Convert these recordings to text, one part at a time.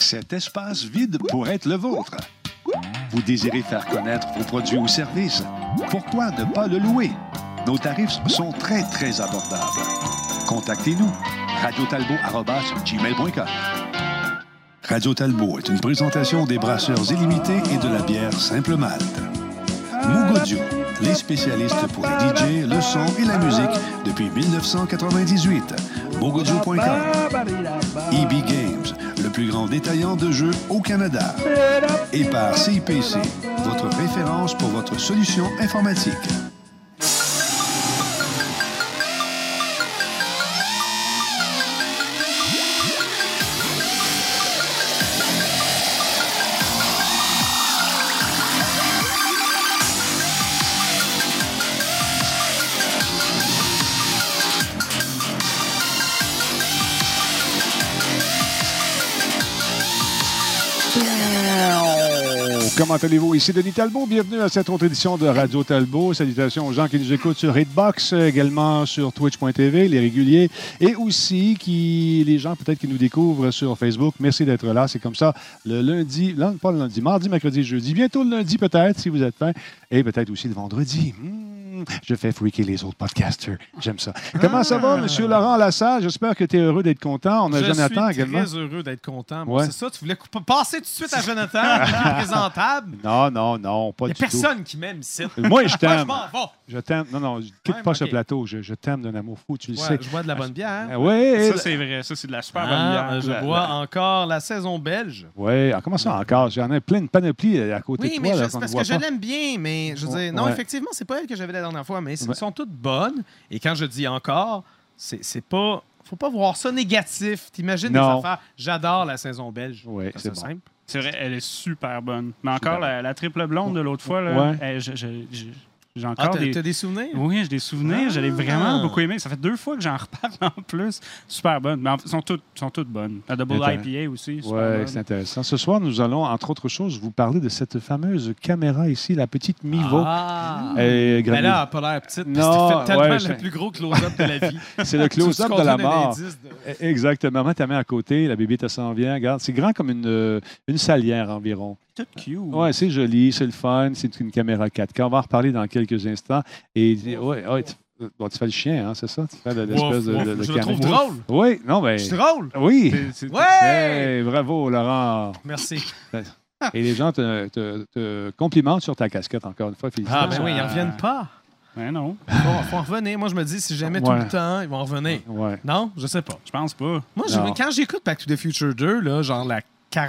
cet espace vide pourrait être le vôtre. Vous désirez faire connaître vos produits ou services? Pourquoi ne pas le louer? Nos tarifs sont très, très abordables. Contactez-nous. radiotalbot@gmail.com. Radio Talbot est une présentation des brasseurs illimités et de la bière Simple Malte. Mugodio, les spécialistes pour les DJ, le son et la musique depuis 1998. Mugodio.com. EB Games, le plus grand détaillant de jeux au Canada. Et par CIPC, votre référence pour votre solution informatique. Comment allez-vous? Ici Denis Talbot. Bienvenue à cette autre édition de Radio Talbot. Salutations aux gens qui nous écoutent sur Hitbox, également sur Twitch.tv, les réguliers, et aussi les gens peut-être qui nous découvrent sur Facebook. Merci d'être là. C'est comme ça le lundi, non, pas le lundi, mardi, mercredi, jeudi. Bientôt le lundi peut-être, si vous êtes fin. Et peut-être aussi le vendredi. Je fais freaker les autres podcasters. J'aime ça. Comment ça va, M. Laurent Lassalle? J'espère que tu es heureux d'être content. On a Jonathan également. Je suis très heureux d'être content. Bon, c'est ça, tu voulais passer tout de suite à Jonathan, le plus présentable. Non, pas du tout. Il n'y a personne qui m'aime ici. Moi, je t'aime. Je t'aime. Non, je quitte pas ce plateau. Je t'aime d'un amour fou, tu le sais. Je bois de la bonne bière. Oui. Ça, c'est vrai. Ça, c'est de la super bonne bière. Je bois encore la saison belge. Oui. Comment ça encore? J'en ai plein de panoplie à côté de toi. Oui, mais c'est parce que je l'aime bien. Mais je veux dire, non, effectivement, c'est pas elle que j'avais la dernière fois, mais elles sont toutes bonnes. Et quand je dis encore, c'est pas... Faut pas voir ça négatif. T'imagines des affaires. J'adore la saison belge. Oui, c'est bon. Simple. C'est vrai, elle est super bonne. Mais encore, la triple blonde de l'autre fois, là, j'ai encore t'as des souvenirs? Oui, j'ai des souvenirs. Je l'ai vraiment beaucoup aimé. Ça fait 2 fois que j'en reparle en plus. Super bonne. Mais elles sont toutes bonnes. La Double IPA aussi. Oui, c'est intéressant. Ce soir, nous allons, entre autres choses, vous parler de cette fameuse caméra ici, la petite Mivo. Mais là, elle n'a pas l'air petite. Non, c'est tellement le plus gros close-up de la vie. C'est le close-up de la mort. Exactement. Moi, tu mets à côté, la bébé te s'en vient. Regarde, c'est grand comme une salière environ. Tout cute. Oui, c'est joli, c'est le fun, c'est une caméra 4K. On va en reparler dans quelques instants. Et tu fais le chien, hein, c'est ça? Tu fais l'espèce de je le trouve drôle. Oui, non, mais. C'est drôle. Oui. Ouais! Hey, bravo, Laurent. Merci. Et les gens te complimentent sur ta casquette, encore une fois. Félicitations. Ben oui, ils ne reviennent pas. Ben non. Faut en revenir. Moi, je me dis, si jamais tout le temps, ils vont revenir. Non? Je sais pas. Je pense pas. Moi, quand j'écoute Back to the Future 2, là, genre la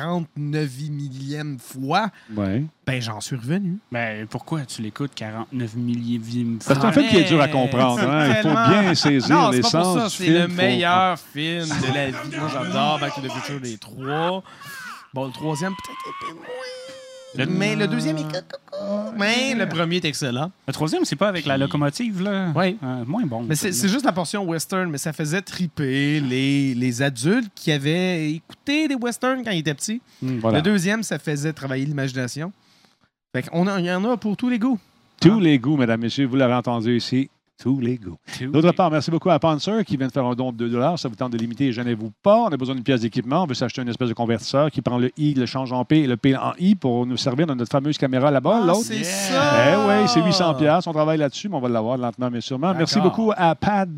49 millième fois, ben j'en suis revenu. Ben pourquoi tu l'écoutes 49 millième C'est fois? un film qui est dur à comprendre. Hein? Il faut bien saisir les sens. Non, c'est le meilleur film de la vie. Moi, j'adore Back to the Future les 3. Bon, le troisième, peut-être un peu moins. Mais le deuxième est... Mais le premier est excellent. Le troisième, c'est pas avec la locomotive, là? Oui. Moins bon. Mais c'est juste la portion western, mais ça faisait triper les adultes qui avaient écouté des westerns quand ils étaient petits. Le deuxième, ça faisait travailler l'imagination. Fait il y en a pour tous les goûts. Tous les goûts, mesdames, messieurs. Vous l'avez entendu ici. Tous les goûts. D'autre part, merci beaucoup à Panzer qui vient de faire un don de 2 $. Ça vous tente de limiter, gênez-vous pas. On a besoin d'une pièce d'équipement. On veut s'acheter une espèce de convertisseur qui prend le I, le change en P et le P en I pour nous servir dans notre fameuse caméra là-bas. L'autre. C'est ça! Eh oui, c'est 800 $. On travaille là-dessus, mais on va l'avoir lentement, mais sûrement. Merci beaucoup à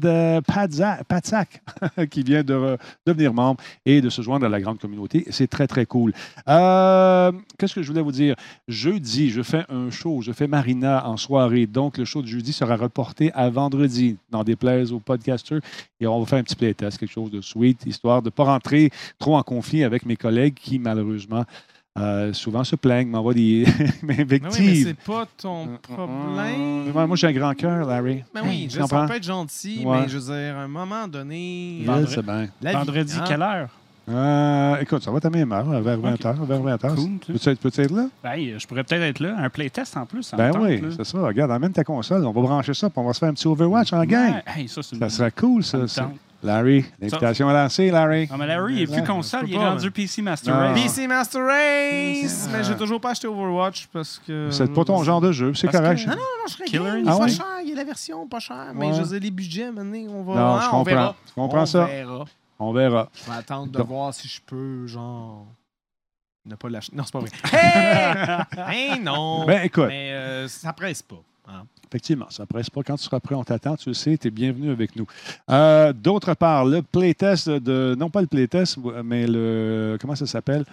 Patsac qui vient de devenir membre et de se joindre à la grande communauté. C'est très, très cool. Qu'est-ce que je voulais vous dire? Jeudi, je fais un show. Je fais Marina en soirée. Donc, le show de jeudi sera reporté à vendredi, n'en déplaise aux podcasters. Et on va faire un petit playtest, quelque chose de sweet, histoire de ne pas rentrer trop en conflit avec mes collègues qui, malheureusement, souvent se plaignent, m'envoient des invectives. Oui, mais c'est pas ton problème. Moi, j'ai un grand cœur, Larry. Ben oui, ça peut être gentil, mais je veux dire, à un moment donné... Vendredi, quelle heure? Écoute, ça va ta même heure, vers 20h. Vers 20h. Cool, peux-tu être là? Ben, je pourrais peut-être être là. Un playtest en plus. Ben oui, c'est ça. Regarde, amène ta console. On va brancher ça, puis on va se faire un petit Overwatch en gang. Hey, ça serait cool, ça. Larry, l'invitation à lancer, Larry. Ah, mais Larry, il n'est plus console, il est rendu PC Master Race. PC Master Race! Mais j'ai toujours pas acheté Overwatch parce que... C'est pas ton genre de jeu, c'est correct. Non, je serais game. Il est pas cher, il y a la version pas chère. Mais je veux dire, les budgets, maintenant, on va... Non, je comprends. On verra. On verra. Je vais attendre de voir si je peux, genre... ne pas lâcher. Non, c'est pas vrai. Hey! Non! Ben, écoute. Mais ça presse pas. Hein? Effectivement, ça ne presse pas. Quand tu seras prêt, on t'attend. Tu le sais, tu es bienvenu avec nous. D'autre part, le playtest non pas le playtest, mais comment ça s'appelle?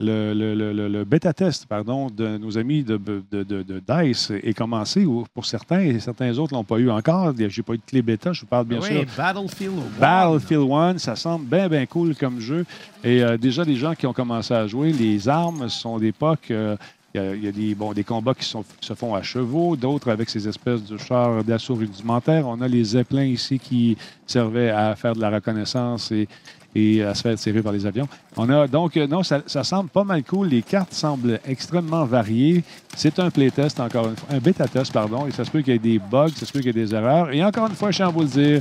Le bêta-test, pardon, de nos amis de DICE est commencé pour certains et certains autres ne l'ont pas eu encore. Je n'ai pas eu de clé bêta, je vous parle bien sûr. Battlefield 1. Battlefield 1, ça semble bien, bien cool comme jeu. Et déjà, les gens qui ont commencé à jouer, les armes sont d'époque. Il y a des combats qui se font à chevaux, d'autres avec ces espèces de chars d'assaut rudimentaires. On a les zeppelins ici qui servaient à faire de la reconnaissance et à se faire tirer par les avions. On a donc, non, ça semble pas mal cool. Les cartes semblent extrêmement variées. C'est un playtest, encore une fois, un bêta-test, pardon, et ça se peut qu'il y ait des bugs, ça se peut qu'il y ait des erreurs. Et encore une fois, je tiens à vous le dire,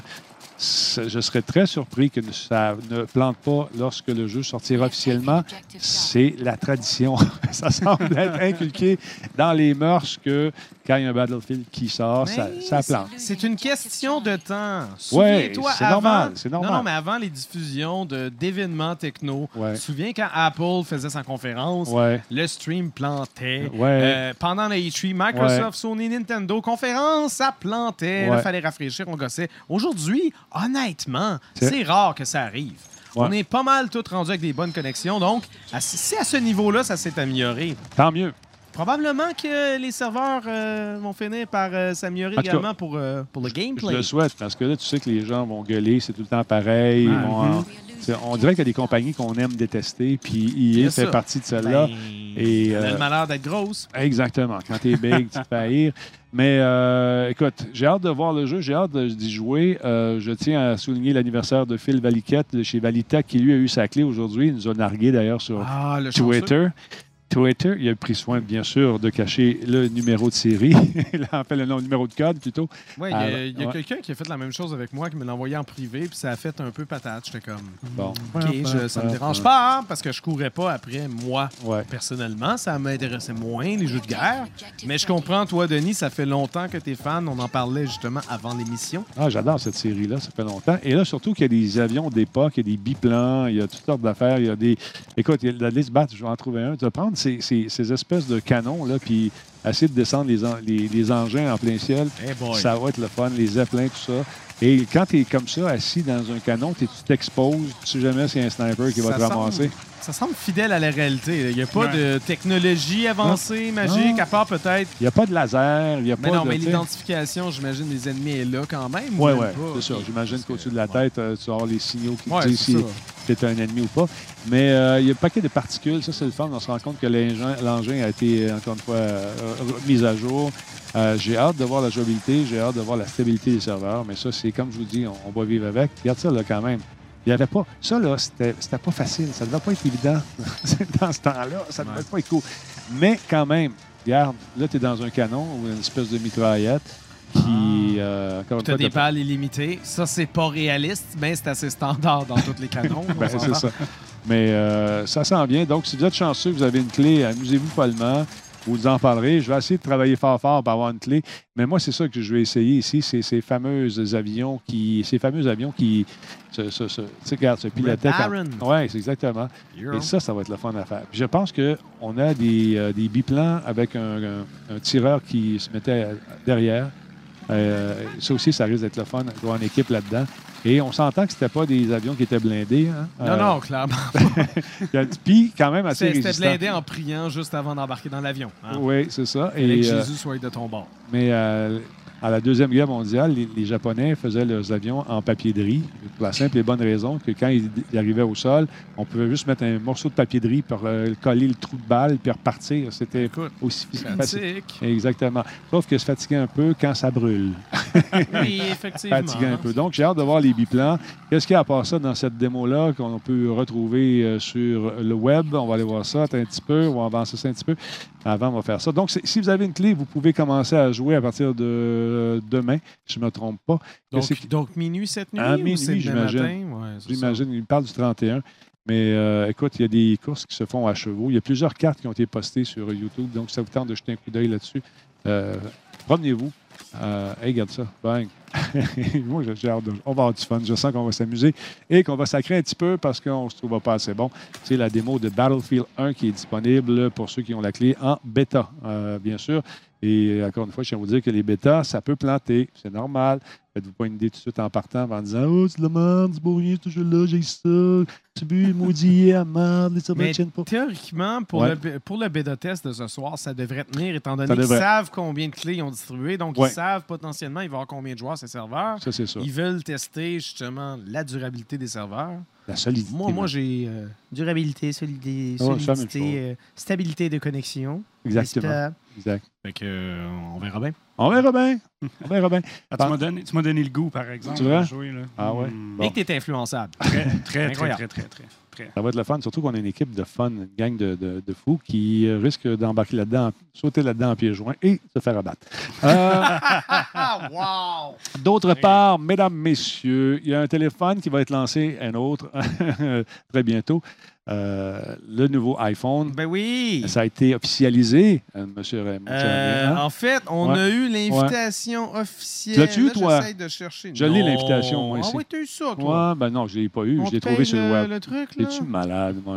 je serais très surpris que ça ne plante pas lorsque le jeu sortira officiellement. C'est la tradition. Ça semble être inculqué dans les mœurs que quand il y a un Battlefield qui sort, ça plante. C'est une question de temps. Oui, c'est normal. Non, mais avant les diffusions d'événements techno, tu te souviens quand Apple faisait sa conférence, le stream plantait. Pendant la E3, Microsoft, Sony, Nintendo, conférence, ça plantait. Il fallait rafraîchir, on gossait. Aujourd'hui, honnêtement, c'est rare que ça arrive. On est pas mal tous rendus avec des bonnes connexions. Donc, si à ce niveau-là, ça s'est amélioré. Tant mieux. Probablement que les serveurs vont finir par s'améliorer également pour le gameplay. Je le souhaite, parce que là, tu sais que les gens vont gueuler, c'est tout le temps pareil. On dirait qu'il y a des compagnies qu'on aime détester, puis EA fait partie de celle-là. Elle a le malheur d'être grosse. Exactement. Quand t'es big, tu te fais haïr. Mais écoute, j'ai hâte de voir le jeu, j'ai hâte d'y jouer. Je tiens à souligner l'anniversaire de Phil Valiquette de chez Valitech, qui lui a eu sa clé aujourd'hui. Il nous a nargué d'ailleurs sur Twitter. Il a pris soin, bien sûr, de cacher le numéro de série. Il a fait le numéro de code, plutôt. Oui, il y a quelqu'un qui a fait la même chose avec moi, qui me l'a envoyé en privé, puis ça a fait un peu patate. J'étais comme, bon. OK, ça me dérange pas, hein, parce que je courais pas après moi. Personnellement, ça m'intéressait moins, les jeux de guerre. Mais je comprends, toi, Denis, ça fait longtemps que t'es fan. On en parlait justement avant l'émission. Ah, j'adore cette série-là, ça fait longtemps. Et là, surtout qu'il y a des avions d'époque, il y a des biplans, il y a toutes sortes d'affaires. Il y a des... Écoute, il y a la liste batte, je vais en trouver un. Tu vas prendre ces espèces de canons, là, puis essayer de descendre les engins en plein ciel. Ça va être le fun, les zeppelins, tout ça. Et quand tu es comme ça, assis dans un canon, tu t'exposes, tu sais jamais s'il y a un sniper qui va te ramasser. Ça semble fidèle à la réalité. Il n'y a pas de technologie avancée, magique, à part peut-être... Il n'y a pas de laser, il n'y a pas de... mais l'identification, j'imagine, des ennemis est là quand même. Oui, c'est ça. J'imagine qu'au-dessus de la tête, tu vas avoir les signaux qui te disent si c'est un ennemi ou pas. Mais il y a un paquet de particules. Ça, c'est le fun. On se rend compte que l'engin a été, encore une fois, mis à jour. J'ai hâte de voir la jouabilité, j'ai hâte de voir la stabilité des serveurs. Mais ça, c'est comme je vous dis, on va vivre avec. Regarde ça, là, quand même. Il n'y avait pas... Ça, là, c'était pas facile. Ça ne devait pas être évident dans ce temps-là. Ça ne devait pas être cool. Mais quand même, regarde, là, tu es dans un canon ou une espèce de mitraillette qui... tu as des balles illimitées. Ça, c'est pas réaliste, mais c'est assez standard dans tous les canons. C'est ça. Mais ça s'en vient. Donc, si vous êtes chanceux, vous avez une clé, amusez-vous follement. Vous en parlerez. Je vais essayer de travailler fort pour avoir une clé. Mais moi, c'est ça que je vais essayer ici. C'est ces fameux avions qui se pilotaient. Oui, c'est exactement. Et ça va être le fun à faire. Puis je pense qu'on a des biplans avec un tireur qui se mettait derrière. Ça aussi, ça risque d'être le fun d'avoir une équipe là-dedans. Et on s'entend que c'était pas des avions qui étaient blindés. Hein? Non, clairement. Puis, quand même assez résistant. C'était blindé en priant juste avant d'embarquer dans l'avion. Hein? Oui, c'est ça. Et que Jésus soit de ton bord. Mais à la Deuxième Guerre mondiale, les Japonais faisaient leurs avions en papier de riz, pour la simple et bonne raison que quand ils arrivaient au sol, on pouvait juste mettre un morceau de papier de riz pour coller le trou de balle puis repartir. C'était aussi facile. Exactement. Sauf que se fatiguait un peu quand ça brûle. Oui, effectivement. Fatiguait un peu. Donc, j'ai hâte de voir les biplans. Qu'est-ce qu'il y a à part ça dans cette démo-là qu'on peut retrouver sur le web? On va aller voir ça un petit peu. On va avancer ça un petit peu. Avant, on va faire ça. Donc, si vous avez une clé, vous pouvez commencer à jouer à partir de demain, si je ne me trompe pas. Donc minuit cette nuit? À minuit, j'imagine. J'imagine. Il parle du 31. Mais écoute, il y a des courses qui se font à chevaux. Il y a plusieurs cartes qui ont été postées sur YouTube. Donc, ça vous tente de jeter un coup d'œil là-dessus. Promenez-vous. Hey, regarde ça. Bang. Moi, j'ai hâte on va avoir du fun. Je sens qu'on va s'amuser et qu'on va sacrer un petit peu parce qu'on ne se trouve pas assez bon. C'est la démo de Battlefield 1 qui est disponible pour ceux qui ont la clé en bêta, bien sûr. Et encore une fois, je tiens à vous dire que les bêtas, ça peut planter. C'est normal. Faites-vous pas une idée tout de suite en partant en disant « Oh, c'est de la merde, c'est pour rien, ce jeu-là, j'ai ça. Tu bu, maudit, à merde, les serveurs ne tiennent pas. » Théoriquement, pour le bêta test de ce soir, ça devrait tenir, étant donné qu'ils savent combien de clés ils ont distribué. Donc, ils savent potentiellement, il va y avoir combien de joueurs ces serveurs. Ça, c'est ça. Ils veulent tester, justement, la durabilité des serveurs. La solidité. Moi j'ai durabilité, solidité, stabilité de connexion. Exactement. Exact. Fait que, on verra bien. On verra bien. On verra bien. Tu m'as donné le goût, par exemple, tu vois? de jouer. Là. Ah ouais. Et que tu es influençable. Très. Ça va être le fun, surtout qu'on a une équipe de fun, une gang de fous qui risque d'embarquer là-dedans, sauter là-dedans en pieds joints et se faire abattre. Wow! D'autre part, mesdames, messieurs, il y a un téléphone qui va être lancé, un autre, très bientôt. Le nouveau iPhone. Ben oui! Ça a été officialisé, monsieur Raymond. En fait, on a eu l'invitation officielle. L'as-tu eu, toi? J'essaie de chercher. Je l'ai, l'invitation, moi, ici. Ah oui, tu as eu ça, toi? Ouais, ben non, je ne l'ai pas eu. On Je l'ai te trouvé paye sur le web. Le truc, là? Es-tu malade? OK.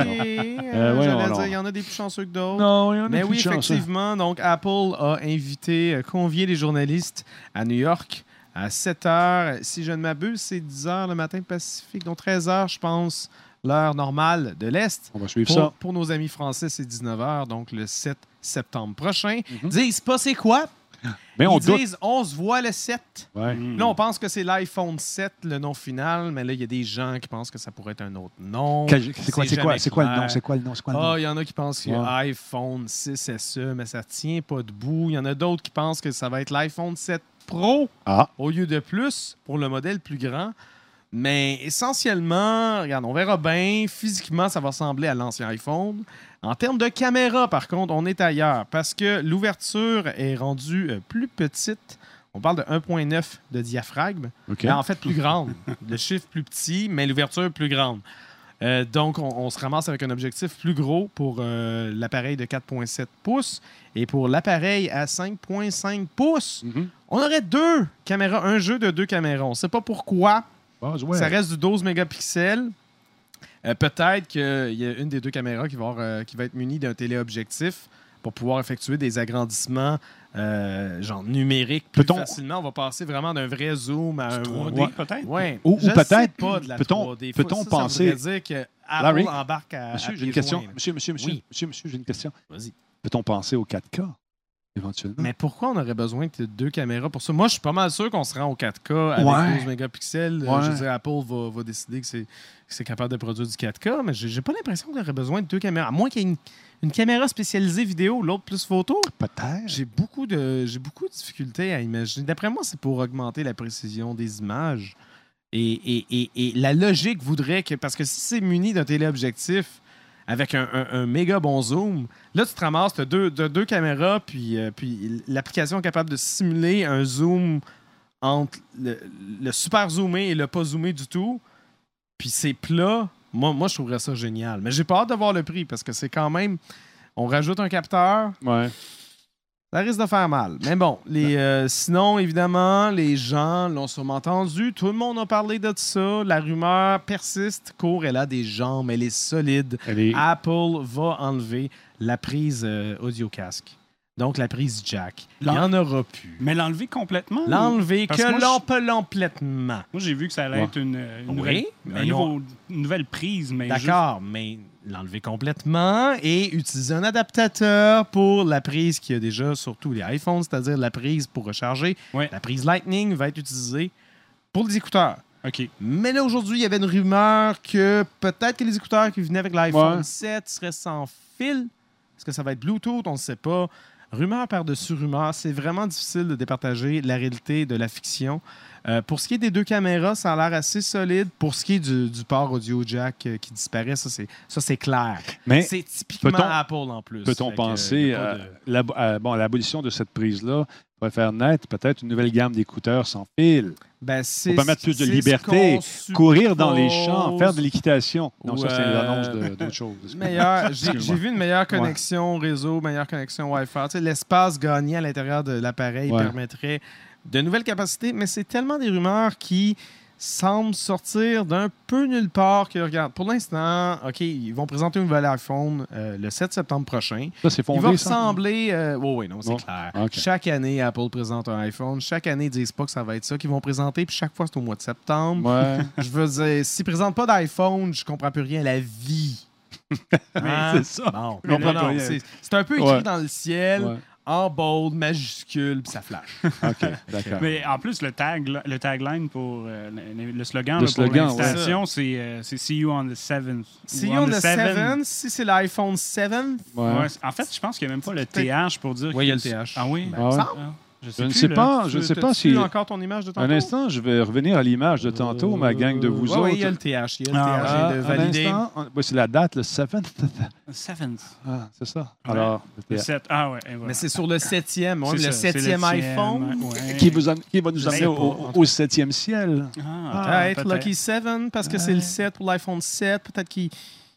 J'allais dire, il y en a des plus chanceux que d'autres. Non, il y en a Mais plus oui, de chance, effectivement. Donc, Apple a convié les journalistes à New York à 7 h. Si je ne m'abuse, c'est 10 h le matin Pacifique. Donc, 13 h, je pense, l'heure normale de l'Est. On va suivre ça. Pour nos amis français, c'est 19 h, donc le 7 septembre prochain. Disent pas c'est quoi? Mais Ils disent on se voit le 7. Ouais. Là, on pense que c'est l'iPhone 7, le nom final, mais là, il y a des gens qui pensent que ça pourrait être un autre nom. C'est quoi le nom? C'est quoi le nom? Il y en a qui pensent qu'il y a iPhone 6 SE, mais ça ne tient pas debout. Il y en a d'autres qui pensent que ça va être l'iPhone 7 Pro au lieu de plus pour le modèle plus grand. Mais essentiellement, regarde, on verra bien. Physiquement, ça va ressembler à l'ancien iPhone. En termes de caméra, par contre, on est ailleurs parce que l'ouverture est rendue plus petite. On parle de 1.9 de diaphragme. Okay. En fait, plus grande. Le chiffre plus petit, mais l'ouverture plus grande. Donc, on se ramasse avec un objectif plus gros pour l'appareil de 4.7 pouces et pour l'appareil à 5.5 pouces. On aurait deux caméras, un jeu de deux caméras. On ne sait pas pourquoi. Ça reste du 12 mégapixels. Peut-être qu'il y a une des deux caméras qui va être munie d'un téléobjectif pour pouvoir effectuer des agrandissements genre numériques plus facilement. On va passer vraiment d'un vrai zoom à un 3D, peut-être. Ouais. Ou peut-être pas de la peut-on 3D. Peut-on penser... Ça veut dire que Larry, Apple embarque à monsieur, j'ai une question. Monsieur, j'ai une question. Vas-y. Peut-on penser au 4K? Éventuellement. Mais pourquoi on aurait besoin de deux caméras pour ça? Moi, je suis pas mal sûr qu'on se rend au 4K avec 12 mégapixels. Je veux dire, Apple va décider que c'est capable de produire du 4K, mais j'ai pas l'impression qu'on aurait besoin de deux caméras. À moins qu'il y ait une caméra spécialisée vidéo, l'autre plus photo. Peut-être. J'ai beaucoup de difficultés à imaginer. D'après moi, c'est pour augmenter la précision des images. Et la logique voudrait que... Parce que si c'est muni d'un téléobjectif avec un méga bon zoom, là, tu te ramasses, tu as deux caméras, puis l'application est capable de simuler un zoom entre le super zoomé et le pas zoomé du tout. Puis c'est plat. Moi, je trouverais ça génial. Mais j'ai pas hâte de voir le prix, parce que c'est quand même... On rajoute un capteur. Ouais. Ça risque de faire mal. Mais bon, sinon, évidemment, les gens l'ont sûrement entendu. Tout le monde a parlé de ça. La rumeur persiste, court. Elle a des jambes, elle est solide. Apple va enlever la prise audio casque. Donc, la prise jack. Il n'y en aura plus. Mais l'enlever complètement? L'enlever complètement. Moi, j'ai vu que ça allait être une nouvelle prise. D'accord, mais l'enlever complètement et utiliser un adaptateur pour la prise qu'il y a déjà sur tous les iPhones, c'est-à-dire la prise pour recharger. Ouais. La prise Lightning va être utilisée pour les écouteurs. OK. Mais là, aujourd'hui, il y avait une rumeur que peut-être que les écouteurs qui venaient avec l'iPhone 7 seraient sans fil. Est-ce que ça va être Bluetooth? On ne sait pas. Rumeur par-dessus rumeur, c'est vraiment difficile de départager la réalité de la fiction. Pour ce qui est des deux caméras, ça a l'air assez solide. Pour ce qui est du port audio jack qui disparaît, ça c'est clair. Mais c'est typiquement Apple en plus. Peut-on penser à l'abolition de cette prise-là pourrait faire naître peut-être une nouvelle gamme d'écouteurs sans fil? Pour permettre plus de liberté, courir dans les champs, faire de l'équitation. Non, ça, c'est l'annonce d'autres choses. J'ai vu une meilleure connexion réseau, meilleure connexion Wi-Fi. Tu sais, l'espace gagné à l'intérieur de l'appareil permettrait de nouvelles capacités, mais c'est tellement des rumeurs qui semblent sortir d'un peu nulle part que, regarde, pour l'instant, OK, ils vont présenter un nouvel iPhone le 7 septembre prochain. Ça, c'est fondé, il va ressembler... oui, non, c'est bon. clair. Okay. Chaque année, Apple présente un iPhone. Chaque année, ils disent pas que ça va être ça qu'ils vont présenter, puis chaque fois, c'est au mois de septembre. Ouais. Je veux dire, s'ils présentent pas d'iPhone, je comprends plus rien à la vie. C'est ça. Bon, Mais non, c'est un peu écrit dans le ciel. Ouais. En bold, majuscule, puis ça flash. OK, d'accord. Mais en plus, le tagline pour le slogan, Le là, slogan, pour l'installation, c'est See you on the 7th. See you on the 7th, si c'est l'iPhone 7. Ouais. Ouais, en fait, je pense qu'il n'y a même pas le TH pour dire. Oui, il y a le TH. Ah oui? Ah ouais. Ça? Je ne sais pas si... encore ton image de tantôt? Un instant, je vais revenir à l'image de tantôt, ma gang de vous autres. Oui, il y a le TH. Il y a le TH de valider. Un instant, c'est la date, le 7th. 7th. Ah, c'est ça. Ouais. Alors, Le 7. Ah ouais. Voilà. Mais c'est sur le 7e. Ouais, C'est le ça, 7e iPhone. Ouais. qui va nous amener au 7e ciel. Peut-être Lucky 7 parce que c'est le 7 pour l'iPhone 7. Peut-être qu'il...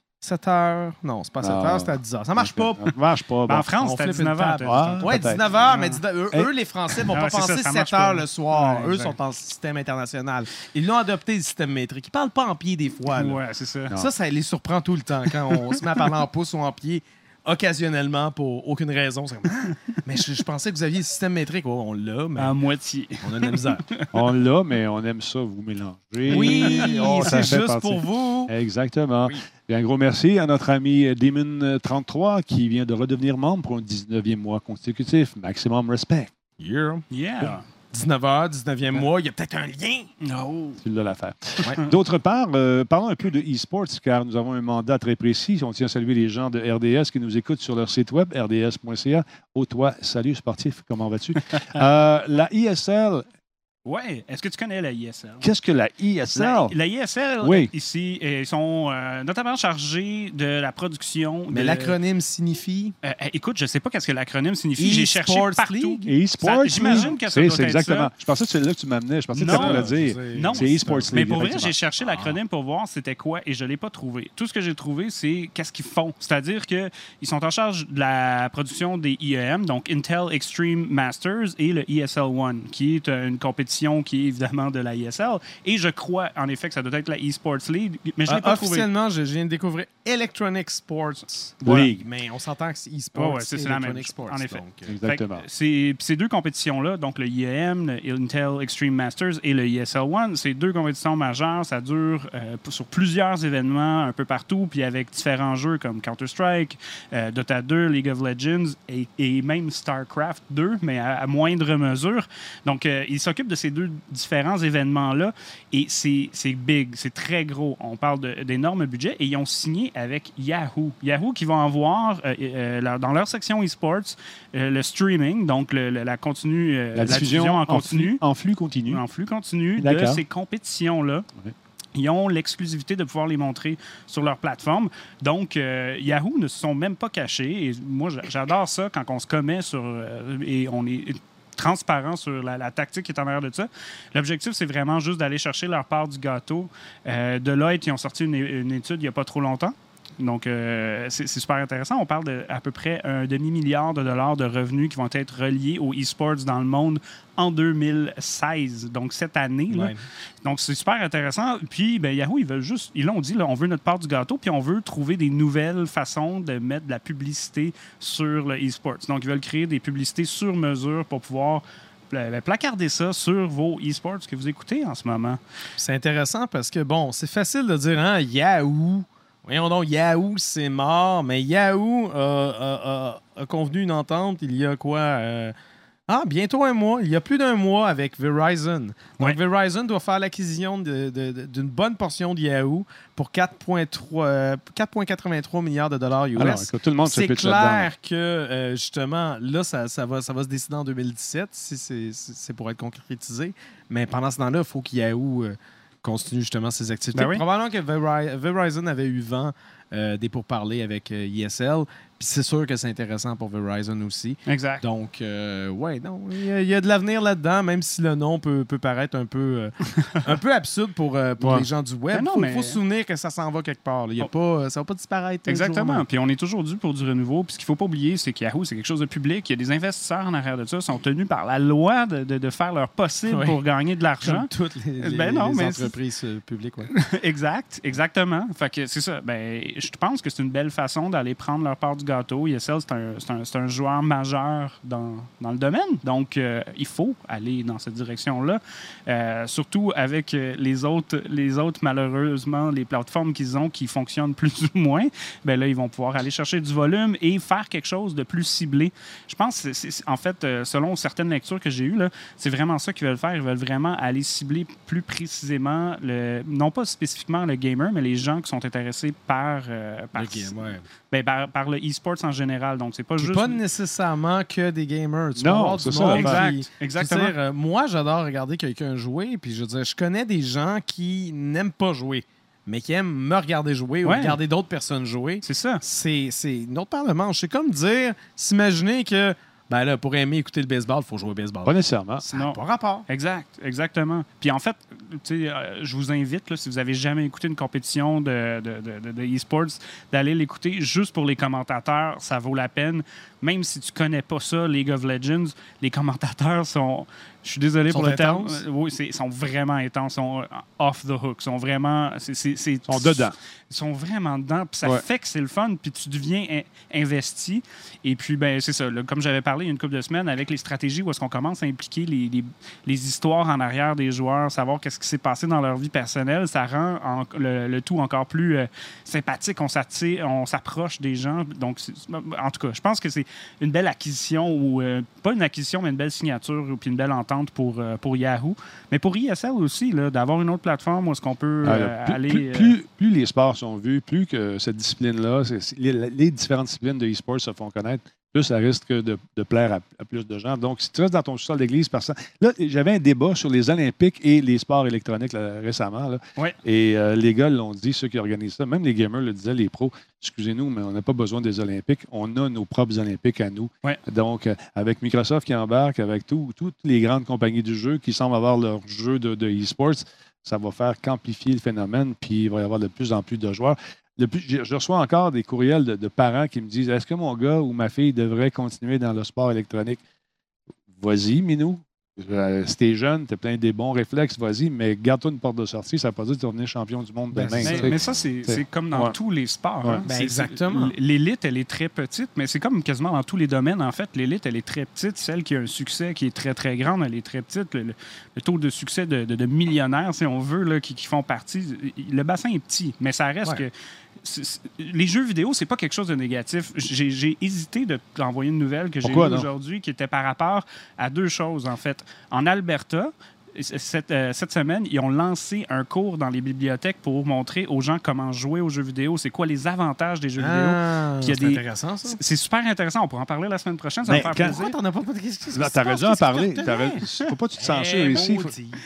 7 heures. Non, c'est pas 7 heures, c'est à 10 heures. Ça marche pas. Ça marche pas. Ben, en France, On c'était flippe une 19 heures. table. Oui, 19 heures, mais eux, les Français, vont pas c'est penser ça 7 marche heures pas. le soir. Ouais, Eux exact. sont en système international. Ils l'ont adopté, le système métrique. Ils parlent pas en pied des fois. Là. Ouais, c'est ça. Ça les surprend tout le temps quand on se met à parler en pouce ou en pied. Occasionnellement, pour aucune raison. C'est comme, mais je pensais que vous aviez le système métrique. Oh, on l'a, mais À moitié. on a de la misère. On l'a, mais on aime ça vous mélanger. Oui, ça c'est fait juste partie. pour vous. Exactement. Oui. Et un gros merci à notre ami Demon33 qui vient de redevenir membre pour un 19e mois consécutif. Maximum respect. Yeah. Yeah. 19h, 19e mois, il y a peut-être un lien. Oh. C'est là l'affaire. Ouais. D'autre part, parlons un peu de e-sports, car nous avons un mandat très précis. On tient à saluer les gens de RDS qui nous écoutent sur leur site web, rds.ca. Oh, toi, salut sportif, comment vas-tu? La ISL, Ouais. Est-ce que tu connais la ISL? qu'est-ce que la ISL? La ISL, Oui. ici, ils sont notamment chargés de la production. Mais l'acronyme signifie... Écoute, je ne sais pas qu'est-ce que l'acronyme signifie. J'ai cherché E-Sports partout. League? E-sports? J'imagine que ça doit être exactement. ça. Je pensais que c'est là que tu m'amenais. Je pensais que Non. ça pourrait dire. Non, C'est e-sports League. mais pour vrai, effectivement. j'ai cherché l'acronyme pour voir c'était quoi et je ne l'ai pas trouvé. Tout ce que j'ai trouvé, c'est qu'est-ce qu'ils font. C'est-à-dire qu'ils sont en charge de la production des IEM, donc Intel Extreme Masters et le ESL One, qui est une compétition qui est évidemment de la ISL. Et je crois, en effet, que ça doit être la eSports League, mais je ne l'ai pas trouvé. Officiellement, je viens de découvrir Electronic Sports League. Mais on s'entend que c'est e-sports, Ouais, c'est la même Electronic chose, Sports. en effet. Donc, Exactement. Ces deux compétitions-là, donc le IEM, le Intel Extreme Masters et le ESL One, c'est deux compétitions majeures. Ça dure sur plusieurs événements un peu partout, puis avec différents jeux comme Counter-Strike, Dota 2, League of Legends et même StarCraft 2, mais à moindre mesure. Donc, ils s'occupent de ces deux différents événements-là et c'est big, c'est très gros. On parle d'énormes budgets et ils ont signé avec Yahoo. Yahoo qui vont avoir dans leur section e-sports le streaming, donc la diffusion en continu. En flux continu. En flux continu de D'accord. ces compétitions-là. Ouais. Ils ont l'exclusivité de pouvoir les montrer sur leur plateforme. Donc, Yahoo ne se sont même pas cachés. Et moi, j'adore ça quand on se commet sur... et on est transparent sur la tactique qui est en arrière de ça. L'objectif, c'est vraiment juste d'aller chercher leur part du gâteau. Deloitte, ils ont sorti une étude il n'y a pas trop longtemps. Donc, c'est super intéressant. On parle d'à peu près $1 demi-milliard de revenus qui vont être reliés aux e-sports dans le monde en 2016, donc cette année. Là. Ouais. Donc, c'est super intéressant. Puis, ben, Yahoo, ils l'ont dit, là, on veut notre part du gâteau, puis on veut trouver des nouvelles façons de mettre de la publicité sur le e-sports. Donc, ils veulent créer des publicités sur mesure pour pouvoir placarder ça sur vos e-sports que vous écoutez en ce moment. c'est intéressant parce que, bon, c'est facile de dire, hein, Yahoo. Voyons donc, Yahoo, c'est mort. Mais Yahoo a convenu une entente il y a quoi? Bientôt un mois. Il y a plus d'un mois avec Verizon. Donc, Ouais. Verizon doit faire l'acquisition d'une bonne portion de Yahoo pour 4,83 milliards de dollars US. Alors, écoute, tout le monde se C'est pitche là-dedans. clair que, justement, là, ça va se décider en 2017 si c'est pour être concrétisé. Mais pendant ce temps-là, il faut que Yahoo continue justement ses activités. Ben oui. Probablement que Verizon avait eu vent des pourparlers avec ESL. Puis c'est sûr que c'est intéressant pour Verizon aussi. Exact. Donc, ouais, non, il y a de l'avenir là-dedans, même si le nom peut paraître un peu absurde pour les gens du web. Il faut se souvenir que ça s'en va quelque part. Ça ne va pas disparaître. Exactement. Puis on est toujours dû pour du renouveau. Puis ce qu'il ne faut pas oublier, c'est que Yahoo, c'est quelque chose de public. Il y a des investisseurs en arrière de ça, sont tenus par la loi de faire leur possible pour gagner de l'argent. Comme toutes les entreprises publiques. Ouais. Exactement. Fait que c'est ça. Je pense que c'est une belle façon d'aller prendre leur part du gâteau. ESL, c'est un joueur majeur dans le domaine. Donc, il faut aller dans cette direction-là. Surtout avec les autres, malheureusement, les plateformes qu'ils ont qui fonctionnent plus ou moins. Là, ils vont pouvoir aller chercher du volume et faire quelque chose de plus ciblé. Je pense que, en fait, selon certaines lectures que j'ai eues, là, c'est vraiment ça qu'ils veulent faire. Ils veulent vraiment aller cibler plus précisément, non pas spécifiquement le gamer, mais les gens qui sont intéressés par le e-sports en général. Donc, c'est pas juste... pas nécessairement que des gamers. Non, c'est ça. Exactement. Moi, j'adore regarder quelqu'un jouer, puis je veux dire, je connais des gens qui n'aiment pas jouer, mais qui aiment me regarder jouer ou regarder d'autres personnes jouer. C'est ça. C'est une autre paire de manches. C'est comme dire, s'imaginer que pour aimer écouter le baseball, il faut jouer au baseball. Pas nécessairement. Ça n'a pas rapport. Exactement. Puis en fait, je vous invite, là, si vous n'avez jamais écouté une compétition de e-sports, d'aller l'écouter juste pour les commentateurs. Ça vaut la peine. Même si tu ne connais pas ça, League of Legends, les commentateurs sont... Je suis désolé pour le terme. Oui, ils sont vraiment intenses. Ils sont off the hook. Ils sont vraiment... Ils sont dedans. Ils sont vraiment dedans. Puis ça fait que c'est le fun. Puis tu deviens investi. Et puis, c'est ça. Là, comme j'avais parlé il y a une couple de semaines, avec les stratégies où est-ce qu'on commence à impliquer les histoires en arrière des joueurs, savoir qu'est-ce qui s'est passé dans leur vie personnelle, ça rend le tout encore plus sympathique. On s'approche des gens. Donc, en tout cas, je pense que c'est une belle acquisition ou pas une acquisition, mais une belle signature puis une belle entente pour Yahoo. Mais pour ESL aussi, d'avoir une autre plateforme où est-ce qu'on peut aller... Plus les sports sont vus, plus que cette discipline-là, les différentes disciplines de e-sport se font connaître, plus ça risque de plaire à plus de gens. Donc, si tu restes dans ton sous-sol d'église, là, j'avais un débat sur les Olympiques et les sports électroniques récemment. Là. Ouais. Et les gars l'ont dit, ceux qui organisent ça, même les gamers le disaient, les pros, excusez-nous, mais on n'a pas besoin des Olympiques. On a nos propres Olympiques à nous. Ouais. Donc, avec Microsoft qui embarque, avec toutes les grandes compagnies du jeu qui semblent avoir leur jeu de e-sports, ça va faire qu'amplifier le phénomène, puis il va y avoir de plus en plus de joueurs. Je reçois encore des courriels de parents qui me disent « Est-ce que mon gars ou ma fille devrait continuer dans le sport électronique? » Vas-y, Minou. Si t'es jeune, t'as plein des bons réflexes, vas-y, mais garde-toi une porte de sortie, ça ne veut pas dire que tu vas devenir champion du monde demain. Mais ça, c'est comme dans tous les sports. Ouais. Hein. Exactement. L'élite, elle est très petite, mais c'est comme quasiment dans tous les domaines. En fait, l'élite, elle est très petite. Celle qui a un succès qui est très, très grande, elle est très petite. Le taux de succès de millionnaires, si on veut, là, qui font partie, le bassin est petit, mais ça reste que... Les jeux vidéo, c'est pas quelque chose de négatif. J'ai hésité de t'envoyer une nouvelle que j'ai lue aujourd'hui qui était par rapport à deux choses, en fait. En Alberta, cette semaine, ils ont lancé un cours dans les bibliothèques pour montrer aux gens comment jouer aux jeux vidéo. C'est quoi les avantages des jeux vidéo. C'est intéressant, ça. C'est super intéressant. On pourra en parler la semaine prochaine. Ça va faire plaisir. Pourquoi t'en as pas de questions? T'aurais dû en parler. Faut pas que tu te censures ici.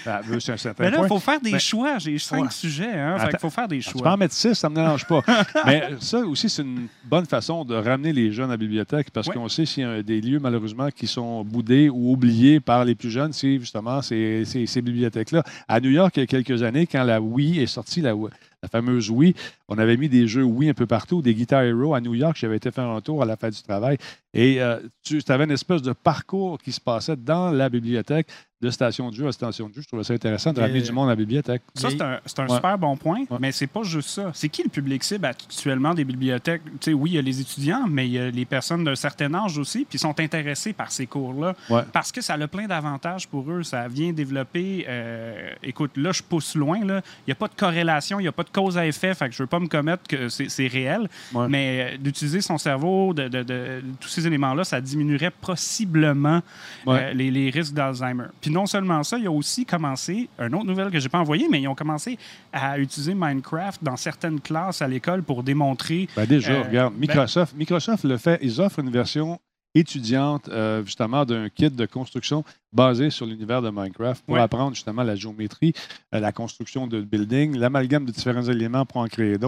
Mais là, il faut faire des choix. J'ai 5 sujets. Il faut faire des choix. Tu peux en mettre 6, ça ne me dérange pas. Mais ça aussi, c'est une bonne façon de ramener les jeunes à la bibliothèque parce qu'on sait s'il y a des lieux, malheureusement, qui sont boudés ou oubliés par les plus jeunes, c'est justement ces bibliothèques-là. À New York, il y a quelques années, quand la Wii est sortie, la fameuse Wii, on avait mis des jeux Wii un peu partout, des Guitar Hero à New York. J'avais été faire un tour à la fête du travail. Et tu avais une espèce de parcours qui se passait dans la bibliothèque de station de jeu à station de jeu. Je trouvais ça intéressant de ramener du monde à la bibliothèque. Ça, c'est un super bon point, mais c'est pas juste ça. C'est qui le public cible actuellement des bibliothèques? Tu sais, oui, il y a les étudiants, mais il y a les personnes d'un certain âge aussi, puis sont intéressés par ces cours-là. Parce que ça a plein d'avantages pour eux. Ça vient développer... écoute, là, je pousse loin. Il n'y a pas de corrélation, il n'y a pas de cause à effet, fait que je veux pas me commettre que c'est réel, mais d'utiliser son cerveau, de tous ces éléments-là, ça diminuerait possiblement les risques d'Alzheimer. Puis non seulement ça, ils ont aussi commencé, une autre nouvelle que je n'ai pas envoyée, mais ils ont commencé à utiliser Minecraft dans certaines classes à l'école pour démontrer... Regarde, Microsoft le fait, ils offrent une version étudiante, justement, d'un kit de construction basé sur l'univers de Minecraft pour apprendre justement la géométrie, la construction de building, l'amalgame de différents éléments pour en créer d'autres.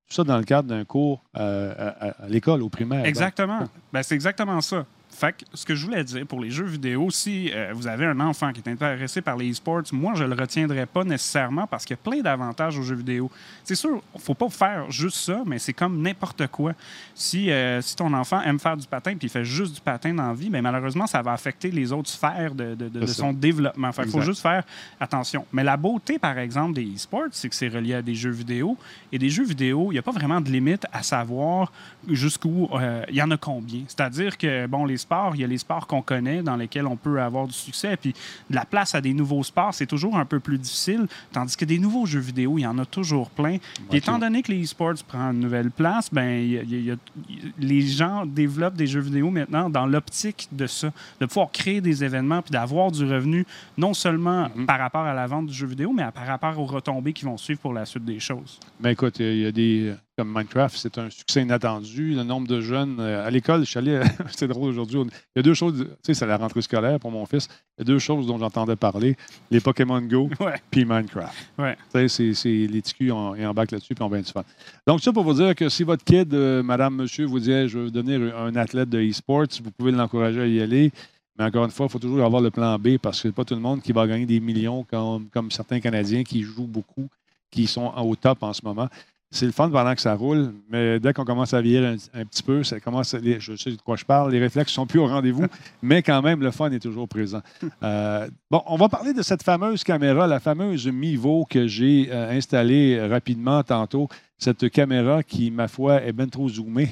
Tout ça dans le cadre d'un cours à l'école, au primaire. Exactement. Ben, c'est exactement ça. Fait que ce que je voulais dire pour les jeux vidéo, si vous avez un enfant qui est intéressé par les e-sports, moi, je ne le retiendrai pas nécessairement parce qu'il y a plein d'avantages aux jeux vidéo. C'est sûr, il ne faut pas faire juste ça, mais c'est comme n'importe quoi. Si ton enfant aime faire du patin puis il fait juste du patin dans la vie, bien, malheureusement, ça va affecter les autres sphères de son développement. Fait qu'il faut juste faire attention. Mais la beauté, par exemple, des e-sports, c'est que c'est relié à des jeux vidéo. Et des jeux vidéo, il n'y a pas vraiment de limite à savoir jusqu'où il y en a combien. C'est-à-dire que, bon, il y a les sports qu'on connaît dans lesquels on peut avoir du succès. Puis de la place à des nouveaux sports, c'est toujours un peu plus difficile. Tandis que des nouveaux jeux vidéo, il y en a toujours plein. Puis étant donné que les e-sports prennent une nouvelle place, ben, les gens développent des jeux vidéo maintenant dans l'optique de ça, de pouvoir créer des événements puis d'avoir du revenu, non seulement par rapport à la vente du jeu vidéo, mais par rapport aux retombées qui vont suivre pour la suite des choses. Ben écoute, il y a des... Comme Minecraft, c'est un succès inattendu. Le nombre de jeunes à l'école, je suis allé, c'est drôle aujourd'hui. Il y a deux choses, tu sais, c'est la rentrée scolaire pour mon fils. Il y a deux choses dont j'entendais parler les Pokémon Go puis Minecraft. Ouais. Tu sais, c'est les TQ embarquent là-dessus puis on bien du fun. Donc, ça pour vous dire que si votre kid, madame, monsieur, vous dit je veux devenir un athlète de e-sports, vous pouvez l'encourager à y aller. Mais encore une fois, il faut toujours avoir le plan B parce que c'est pas tout le monde qui va gagner des millions comme certains Canadiens qui jouent beaucoup, qui sont au top en ce moment. C'est le fun pendant que ça roule, mais dès qu'on commence à vieillir un petit peu, ça commence je sais de quoi je parle, les réflexes ne sont plus au rendez-vous, mais quand même, le fun est toujours présent. Bon, on va parler de cette fameuse caméra, la fameuse Mivo que j'ai installée rapidement tantôt. Cette caméra qui, ma foi, est bien trop zoomée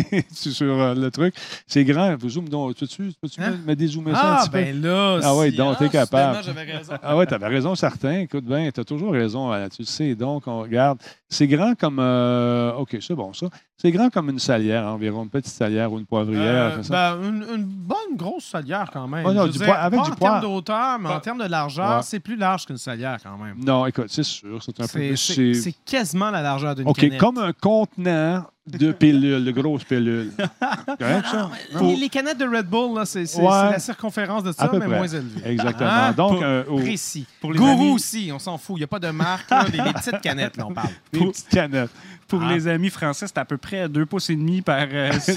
sur le truc. C'est grand. Zoom, donc, peux-tu me dézoomer ça un petit peu? Ben là, ah oui, donc t'es capable. J'avais raison. Ah oui, t'avais raison, certain. Écoute bien, t'as toujours raison. Tu le sais. Donc, on regarde. C'est grand comme... OK, c'est bon, ça. C'est grand comme une salière, environ. Une petite salière ou une poivrière. Une bonne grosse salière, quand même. Oh, non, avec du poivre. En termes de hauteur, mais en termes de largeur, c'est plus large qu'une salière, quand même. Non, écoute, c'est sûr. C'est un peu plus... C'est quasiment la largeur d'une OK, canette. comme un contenant de pilules, de grosses pilules. Correct, ça? Les canettes de Red Bull, là, c'est la circonférence de ça, mais moins élevée. Exactement. Hein? Donc, précis. Pour les Gourou aussi, on s'en fout. Il n'y a pas de marque. Là, les petites canettes, là, on parle. Les petites canettes. Pour les amis français, c'est à peu près 2,5 pouces par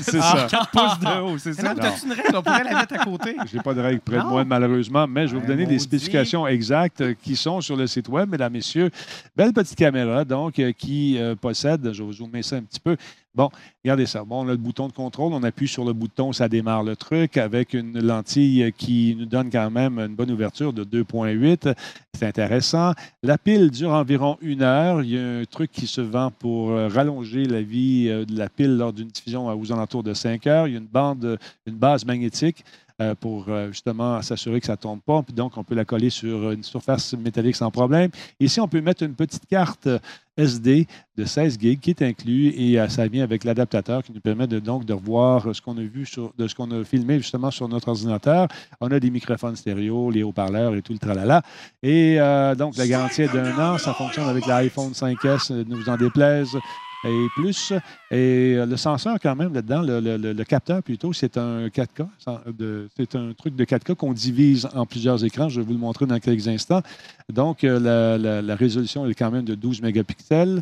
4 pouces de haut, c'est ça? Non, t'as-tu une règle? On pourrait la mettre à côté. Je n'ai pas de règle près de moi, malheureusement, mais je vais vous donner des spécifications exactes qui sont sur le site web, mesdames, messieurs. Belle petite caméra, donc, qui possède, je vais vous zoomer ça un petit peu. Bon, regardez ça. Bon, on a le bouton de contrôle. On appuie sur le bouton, ça démarre le truc avec une lentille qui nous donne quand même une bonne ouverture de 2,8. C'est intéressant. La pile dure environ 1 heure. Il y a un truc qui se vend pour rallonger la vie de la pile lors d'une diffusion aux alentours de 5 heures. Il y a une base magnétique pour justement s'assurer que ça ne tombe pas. Puis donc, on peut la coller sur une surface métallique sans problème. Ici, on peut mettre une petite carte SD de 16 gigs qui est inclus et ça vient avec l'adaptateur qui nous permet de revoir ce qu'on a vu de ce qu'on a filmé justement sur notre ordinateur. On a des microphones stéréo, les haut-parleurs et tout le tralala. Et donc, la garantie est d'1 an. Ça fonctionne avec l'iPhone 5S, ne vous en déplaise. Et plus. Et le senseur, quand même, là-dedans, le capteur plutôt, c'est un 4K. C'est un truc de 4K qu'on divise en plusieurs écrans. Je vais vous le montrer dans quelques instants. Donc, la résolution est quand même de 12 mégapixels.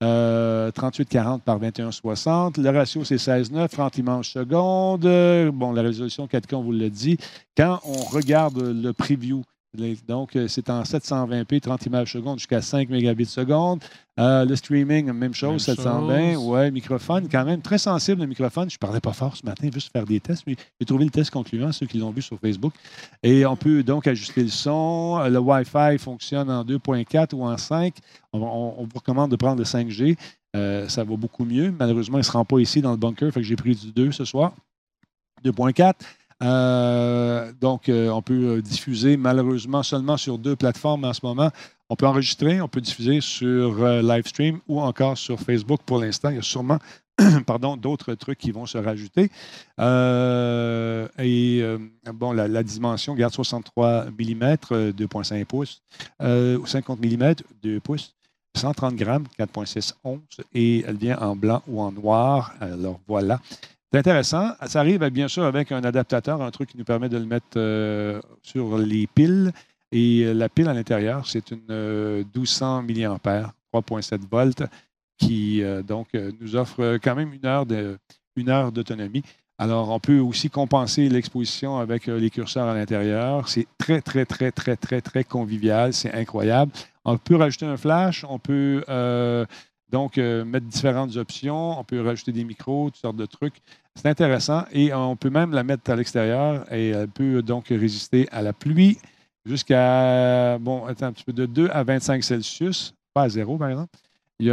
3840 par 2160. Le ratio, c'est 16:9, 30 images secondes. Bon, la résolution 4K, on vous l'a dit. Quand on regarde le preview, donc, c'est en 720p, 30 images secondes jusqu'à 5 mégabits seconde. Le streaming, même chose, 720. Ouais, microphone, quand même très sensible le microphone. Je ne parlais pas fort ce matin, juste faire des tests, mais j'ai trouvé le test concluant, ceux qui l'ont vu sur Facebook. Et on peut donc ajuster le son. Le Wi-Fi fonctionne en 2.4 ou en 5. On vous recommande de prendre le 5G. Ça va beaucoup mieux. Malheureusement, il ne se rend pas ici dans le bunker, fait que j'ai pris du 2 ce soir. 2.4. Donc, on peut diffuser malheureusement seulement sur 2 plateformes en ce moment. On peut enregistrer, on peut diffuser sur Livestream ou encore sur Facebook pour l'instant. Il y a sûrement d'autres trucs qui vont se rajouter. Bon, la dimension garde 63 mm, 2,5 pouces, 50 mm, 2 pouces. 130 grammes, 4,6 onces, et elle vient en blanc ou en noir. Alors, voilà. C'est intéressant. Ça arrive bien sûr avec un adaptateur, un truc qui nous permet de le mettre sur les piles. Et la pile à l'intérieur, c'est une 1200 mAh, 3,7 volts, qui nous offre quand même une heure d'autonomie. Alors, on peut aussi compenser l'exposition avec les curseurs à l'intérieur. C'est très, très, très, très, très, très convivial. C'est incroyable. On peut rajouter un flash. On peut mettre différentes options. On peut rajouter des micros, toutes sortes de trucs. C'est intéressant. Et on peut même la mettre à l'extérieur et elle peut donc résister à la pluie jusqu'à, un petit peu de 2 à 25 Celsius. Pas à 0, par exemple. Il y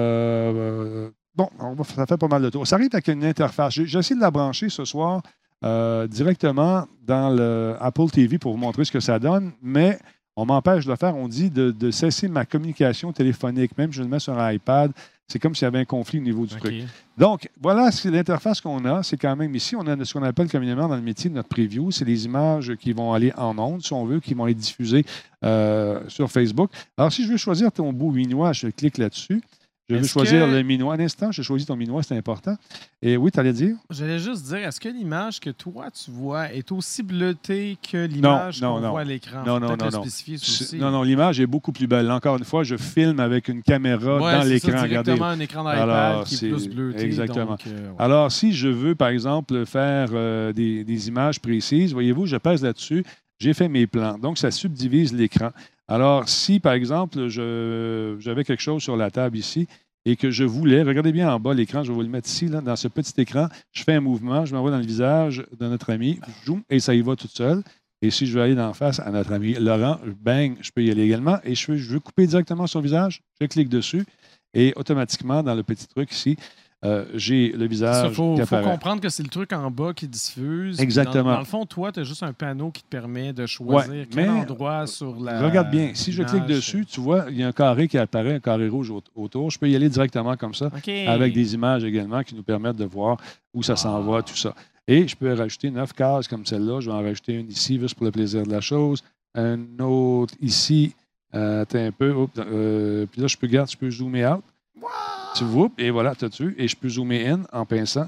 a... ça fait pas mal de tours. Ça arrive avec une interface. J'ai essayé de la brancher ce soir directement dans le Apple TV pour vous montrer ce que ça donne, mais on m'empêche de le faire. On dit de cesser ma communication téléphonique. Même si je le mets sur un iPad, c'est comme s'il y avait un conflit au niveau du truc. Donc, voilà l'interface qu'on a. C'est quand même ici, on a ce qu'on appelle communément dans le métier de notre preview. C'est les images qui vont aller en ondes, si on veut, qui vont être diffusées sur Facebook. Alors, si je veux choisir ton beau minois, je clique là-dessus. Je veux choisir le minois. Un instant, j'ai choisi ton minois, c'est important. Et oui, tu allais dire? J'allais juste dire, est-ce que l'image que toi, tu vois est aussi bleutée que l'image qu'on voit à l'écran? Non. Spécifier aussi. Non, l'image est beaucoup plus belle. Encore une fois, je filme avec une caméra dans l'écran. C'est directement un écran d'iPad qui est plus bleuté. Exactement. Donc, Alors, si je veux, par exemple, faire des images précises, voyez-vous, je pèse là-dessus, j'ai fait mes plans. Donc, ça subdivise l'écran. Alors, si, par exemple, j'avais quelque chose sur la table ici et que je voulais, regardez bien en bas l'écran, je vais vous le mettre ici, là, dans ce petit écran, je fais un mouvement, je m'envoie dans le visage de notre ami, et ça y va tout seul. Et si je veux aller d'en face à notre ami Laurent, bang, je peux y aller également. Et je veux couper directement son visage, je clique dessus, et automatiquement, dans le petit truc ici, j'ai le visage. Il faut comprendre que c'est le truc en bas qui diffuse. Exactement. Dans le fond, toi, tu as juste un panneau qui te permet de choisir quel endroit sur la. Regarde bien. Si je clique dessus, tu vois, il y a un carré qui apparaît, un carré rouge autour. Je peux y aller directement comme ça, avec des images également qui nous permettent de voir où ça s'en va, tout ça. Et je peux rajouter 9 cases comme celle-là. Je vais en rajouter une ici, juste pour le plaisir de la chose. Un autre ici. Attends un peu. Puis là, je peux zoomer out. Tu vois, et voilà, tu as dessus. Et je peux zoomer in en pinçant.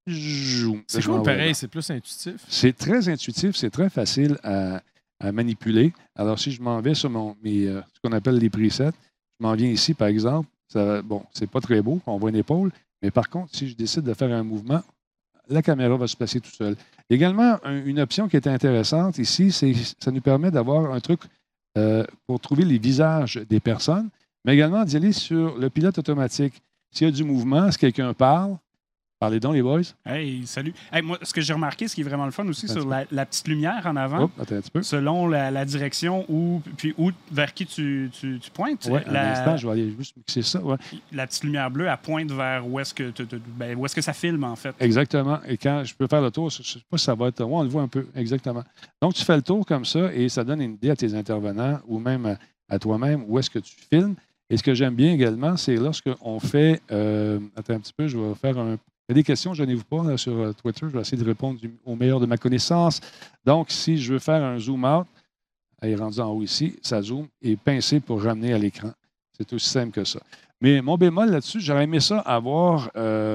C'est cool, pareil, c'est plus intuitif. C'est très intuitif, c'est très facile à manipuler. Alors, si je m'en vais sur ce qu'on appelle les presets, je m'en viens ici, par exemple. C'est pas très beau, on voit une épaule, mais par contre, si je décide de faire un mouvement, la caméra va se placer tout seul. Également, une option qui est intéressante ici, ça nous permet d'avoir un truc pour trouver les visages des personnes, mais également d'y aller sur le pilote automatique. S'il y a du mouvement, si quelqu'un parle, parlez donc, les boys. Hey, salut. Hey, moi, ce que j'ai remarqué, ce qui est vraiment le fun aussi, sur la petite lumière en avant, attends un petit peu. Selon la direction vers qui tu pointes. Oui, un instant, je vais aller juste mixer ça. Ouais. La petite lumière bleue, elle pointe vers où est-ce que ça filme, en fait. Exactement. Et quand je peux faire le tour, je ne sais pas si ça va être... on le voit un peu, exactement. Donc, tu fais le tour comme ça et ça donne une idée à tes intervenants ou même à toi-même où est-ce que tu filmes. Et ce que j'aime bien également, c'est lorsqu'on fait... attends un petit peu, je vais faire un... Il y a des questions, je n'ai pas là, sur Twitter. Je vais essayer de répondre au meilleur de ma connaissance. Donc, si je veux faire un zoom out, elle est rendue en haut ici, ça zoome et pincé pour ramener à l'écran. C'est aussi simple que ça. Mais mon bémol là-dessus, j'aurais aimé ça avoir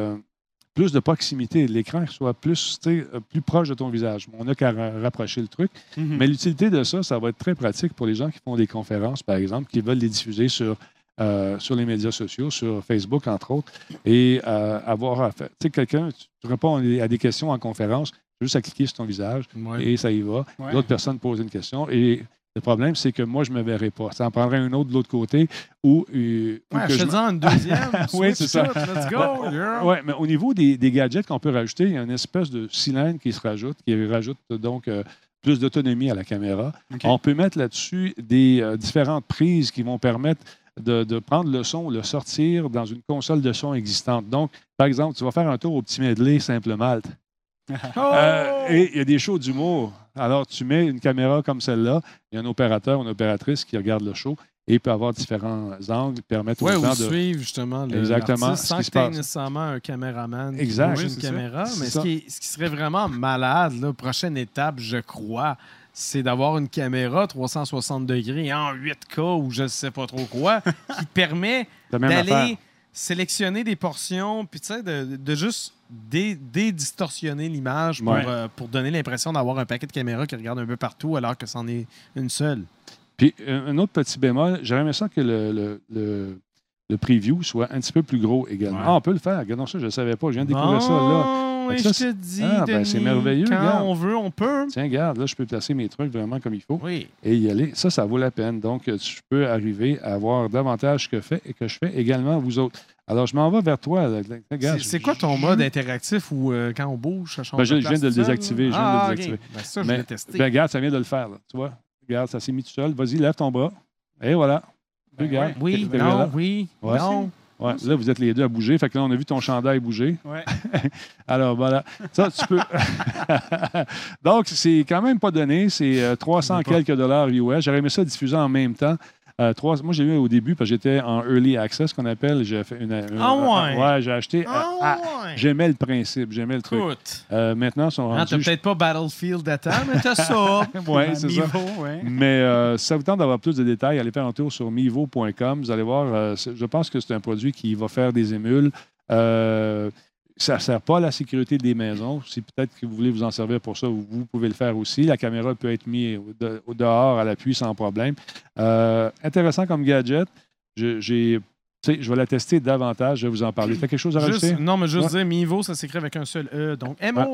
plus de proximité. L'écran soit plus proche de ton visage. On n'a qu'à rapprocher le truc. Mm-hmm. Mais l'utilité de ça, ça va être très pratique pour les gens qui font des conférences, par exemple, qui veulent les diffuser sur les médias sociaux, sur Facebook, entre autres, et avoir à faire. Tu sais, quelqu'un, tu réponds à des questions en conférence, juste à cliquer sur ton visage, et ça y va. Ouais. L'autre personne pose une question, et le problème, c'est que moi, je ne me verrais pas. Ça en prendrait un autre de l'autre côté. Je te dis une deuxième. Oui, c'est ça. Let's go. Oui, mais au niveau des gadgets qu'on peut rajouter, il y a une espèce de cylindre qui rajoute donc plus d'autonomie à la caméra. Okay. On peut mettre là-dessus des différentes prises qui vont permettre de prendre le son, le sortir dans une console de son existante. Donc, par exemple, tu vas faire un tour au petit medley Simple Malte. Et il y a des shows d'humour. Alors, tu mets une caméra comme celle-là, il y a un opérateur, une opératrice qui regarde le show et il peut avoir différents angles, permettre aux gens de suivre justement exactement sans que tu aies nécessairement un caméraman qui bouge une caméra. Mais ce qui serait vraiment malade, la prochaine étape, je crois, c'est d'avoir une caméra 360 degrés en 8K ou je ne sais pas trop quoi qui permet d'aller sélectionner des portions puis tu sais, de juste dédistorsionner l'image pour donner l'impression d'avoir un paquet de caméras qui regarde un peu partout alors que c'en est une seule. Puis un autre petit bémol, j'aurais aimé ça que le preview soit un petit peu plus gros également. Ouais. Ah, on peut le faire. Regardons ça, je ne savais pas. Je viens de découvrir ça là. Oui, ça, je te dis, ben, c'est Denis, merveilleux. Quand regarde. on veut, on peut. Tiens, regarde, là, je peux placer mes trucs vraiment comme il faut Oui. et y aller. Ça vaut la peine. Donc, tu peux arriver à avoir davantage que je fais également vous autres. Alors, je m'en vais vers toi. Regarde, C'est quoi ton mode interactif où quand on bouge, ça change Ben, de je viens place de le tout seul, désactiver. là? Je viens de le désactiver. Ben, ça, je Mais, l'ai testé. ben, regarde, ça vient de le faire. Là, tu vois? Regarde, ça s'est mis tout seul. Vas-y, lève ton bras. Et voilà. Ben, Regarde. Oui, T'es non, là. oui, Ouais. non. Ouais, là, vous êtes les deux à bouger. Fait que là, on a vu ton chandail bouger. Ouais. Alors, voilà. Ça, tu peux. Donc, c'est quand même pas donné. C'est 300 quelques dollars US. J'aurais aimé ça diffuser en même temps. Moi, j'ai eu au début, parce que j'étais en early access, qu'on appelle. J'ai fait ouais? J'ai acheté. Ouais. J'aimais le principe, j'aimais le truc. Écoute. Maintenant, ils sont rendus. T'as peut-être pas Battlefield à temps, mais t'as ça. Oui, c'est ça. Ouais. Mais si ça vous tente d'avoir plus de détails, allez faire un tour sur mivo.com. Vous allez voir, je pense que c'est un produit qui va faire des émules. Ça ne sert pas à la sécurité des maisons. Si peut-être que vous voulez vous en servir pour ça, vous pouvez le faire aussi. La caméra peut être mise au dehors à l'appui sans problème. Intéressant comme gadget. Je vais la tester davantage. Je vais vous en parler. Tu as quelque chose à rajouter? Non, mais juste dire Mivo, ça s'écrit avec un seul E. Donc,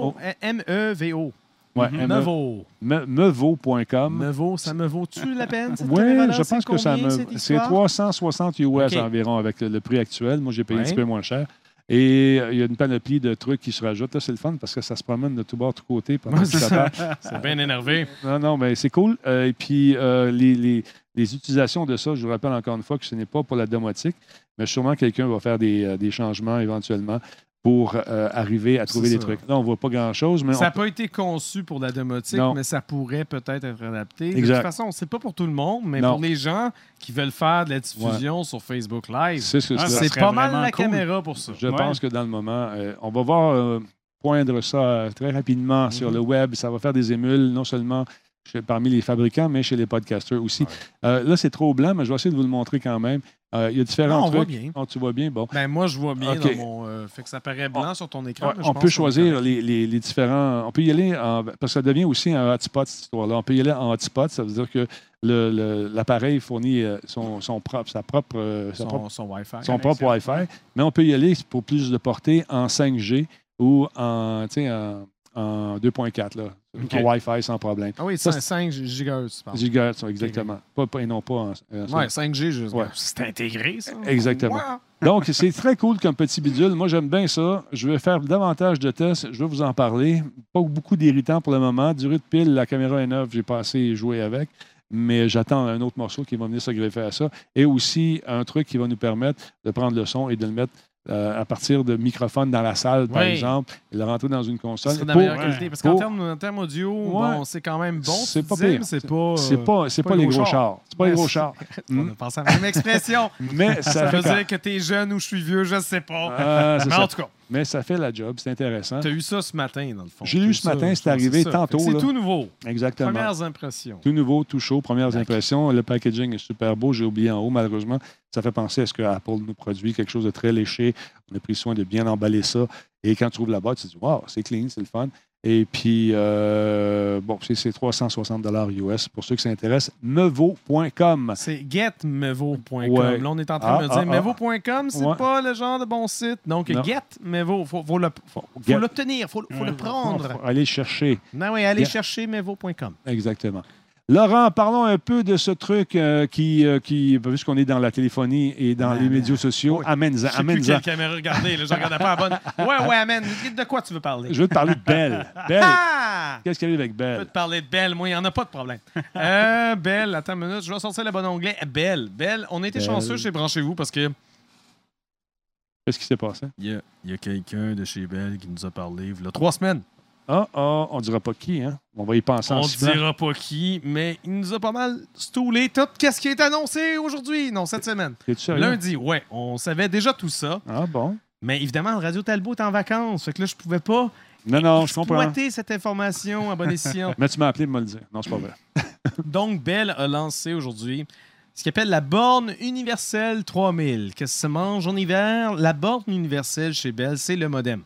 M-E-V-O. Ouais, Mevo. Mevo.com. Mevo, ça me vaut-tu la peine? Cette Oui, caméra-là? je pense que ça me. C'est 360 US OK. environ avec le prix actuel. Moi, j'ai payé un Ouais. petit peu moins cher. Et il y a une panoplie de trucs qui se rajoutent. Là, c'est le fun parce que ça se promène de tous bords, de tous côtés. Pendant que ça part. C'est bien énervé. Non, mais c'est cool. Et puis, les utilisations de ça, je vous rappelle encore une fois que ce n'est pas pour la domotique, mais sûrement quelqu'un va faire des changements éventuellement pour arriver à trouver C'est des ça. trucs. Là, on ne voit pas grand-chose, mais Ça n'a pas été conçu pour la domotique, Non. mais ça pourrait peut-être être adapté. De Exact. toute façon, c'est pas pour tout le monde, mais Non. pour les gens qui veulent faire de la diffusion sur Facebook Live, c'est ce que Ah, c'est. ça c'est serait pas mal vraiment la cool. caméra pour ça. Je Ouais. pense que dans le moment, on va voir poindre ça très rapidement sur le web. Ça va faire des émules, non seulement parmi les fabricants, mais chez les podcasters aussi. Là, c'est trop blanc, mais je vais essayer de vous le montrer quand même. Il y a différents Non, on trucs. voit bien. Oh, tu vois bien, bon. Ben, moi, je vois bien OK. dans mon... fait que ça paraît blanc sur ton écran. Ouais, mais je on pense peut qu'on choisir est les différents. On peut y aller parce que ça devient aussi un hotspot, cette histoire-là. On peut y aller en hotspot, ça veut dire que l'appareil fournit sa propre son Wi-Fi. son propre Wi-Fi, mais on peut y aller pour plus de portée en 5G ou en 2.4, là, OK. en Wi-Fi sans problème. Ah oui, Ça, c'est 5 GHz, pardon. Gigahertz, exactement. Et non pas en... Ouais, 5G, juste. Ouais. C'est intégré, ça. Exactement. Wow. Donc, c'est très cool comme petit bidule. Moi, j'aime bien ça. Je vais faire davantage de tests. Je vais vous en parler. Pas beaucoup d'irritants pour le moment. Durée de pile, la caméra est neuve. J'ai pas assez joué avec. Mais j'attends un autre morceau qui va venir se greffer à ça. Et aussi, un truc qui va nous permettre de prendre le son et de le mettre à partir de microphones dans la salle, par Oui. exemple, et le rentrer dans une Ce console. serait de la meilleure Ouais. qualité. Parce qu'en Pour- termes audio, Ouais. bon, c'est quand même bon. C'est tu pas disais, pire. mais c'est pas... C'est pas les gros chars. C'est pas les Ouais, gros c'est- chars. On a pensé à la même expression. Mais ça Ça fait veut dire que t'es jeune ou je suis vieux, je sais pas. c'est Mais ça. en tout cas, Mais ça fait la job. C'est intéressant. t'as eu ça ce matin, dans le fond. J'ai eu T'as ce matin, c'est ça, arrivé ça. tantôt, Fait que là. C'est tout nouveau. Exactement. Premières impressions. Tout nouveau, tout chaud, premières D'accord. impressions. Le packaging est super beau. J'ai oublié en haut, malheureusement. Ça fait penser à ce que Apple nous produit, quelque chose de très léché. On a pris soin de bien emballer ça. Et quand tu ouvres la boîte, tu te dis, wow, c'est clean, c'est le fun. Et puis, bon, c'est 360 US pour ceux qui s'intéressent. Mevo.com. C'est getmevo.com. Ouais. Là, on est en train de me dire ah. mevo.com, c'est Ouais. pas le genre de bon site. Donc, Non. getmevo, faut Get- l'obtenir, faut le prendre. Faut aller chercher. Non, oui, allez Get- chercher mevo.com. Exactement. Laurent, parlons un peu de ce truc qui puisqu'on est dans la téléphonie et dans les médias sociaux, Oui. amène-en. Je sais plus quelle caméra regarder. Là, je regardais pas la bonne. Ouais, amène. De quoi tu veux parler? Je veux te parler de Belle. Belle. Ah! Qu'est-ce qui arrive avec Je peux Belle? te parler de Belle. Moi, il n'y en a pas de problème. Belle, attends une minute. Je vais sortir le bon onglet. Belle, on a été Belle. chanceux chez Branchez-vous parce que Qu'est-ce qui s'est passé? il y a quelqu'un de chez Belle qui nous a parlé il y a 3 semaines. On dira pas qui, hein? On va y penser en On ne sifflant. dira pas qui, mais il nous a pas mal stoulé tout. Qu'est-ce qui est annoncé aujourd'hui? Non, cette semaine. Es-tu sérieux? Lundi, ouais. On savait déjà tout ça. Ah bon? Mais évidemment, le Radio Talbot est en vacances. Fait que là, je pouvais pas Non, je comprends. exploiter cette information à bon escient. Mais tu m'as appelé pour me le dire. Non, c'est pas vrai. Donc, Bell a lancé aujourd'hui ce qu'il appelle la borne universelle 3000. Qu'est-ce que ça mange en hiver? La borne universelle chez Bell, c'est le modem.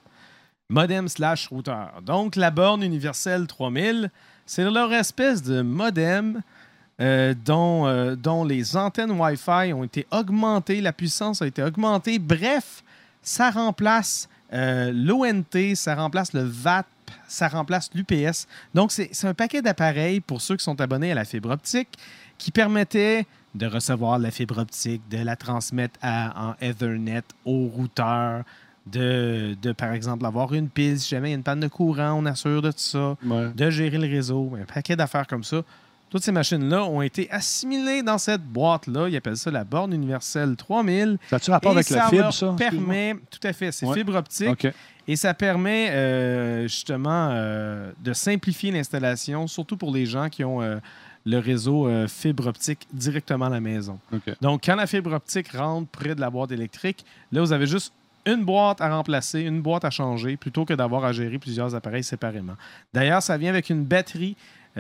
Modem/routeur. Donc, la borne universelle 3000, c'est leur espèce de modem dont les antennes Wi-Fi ont été augmentées, la puissance a été augmentée. Bref, ça remplace l'ONT, ça remplace le VAP, ça remplace l'UPS. Donc, c'est un paquet d'appareils pour ceux qui sont abonnés à la fibre optique qui permettait de recevoir la fibre optique, de la transmettre en Ethernet au routeur, de par exemple, avoir une pile. Si jamais il y a une panne de courant, on assure de tout ça, de gérer le réseau, un paquet d'affaires comme ça. Toutes ces machines-là ont été assimilées dans cette boîte-là. Ils appellent ça la borne universelle 3000. Ça a-tu rapport avec la fibre, ça? Permet, tout à fait, c'est fibre optique. Okay. Et ça permet justement de simplifier l'installation, surtout pour les gens qui ont le réseau fibre optique directement à la maison. Okay. Donc, quand la fibre optique rentre près de la boîte électrique, là, vous avez juste une boîte à remplacer, une boîte à changer, plutôt que d'avoir à gérer plusieurs appareils séparément. D'ailleurs, ça vient avec une batterie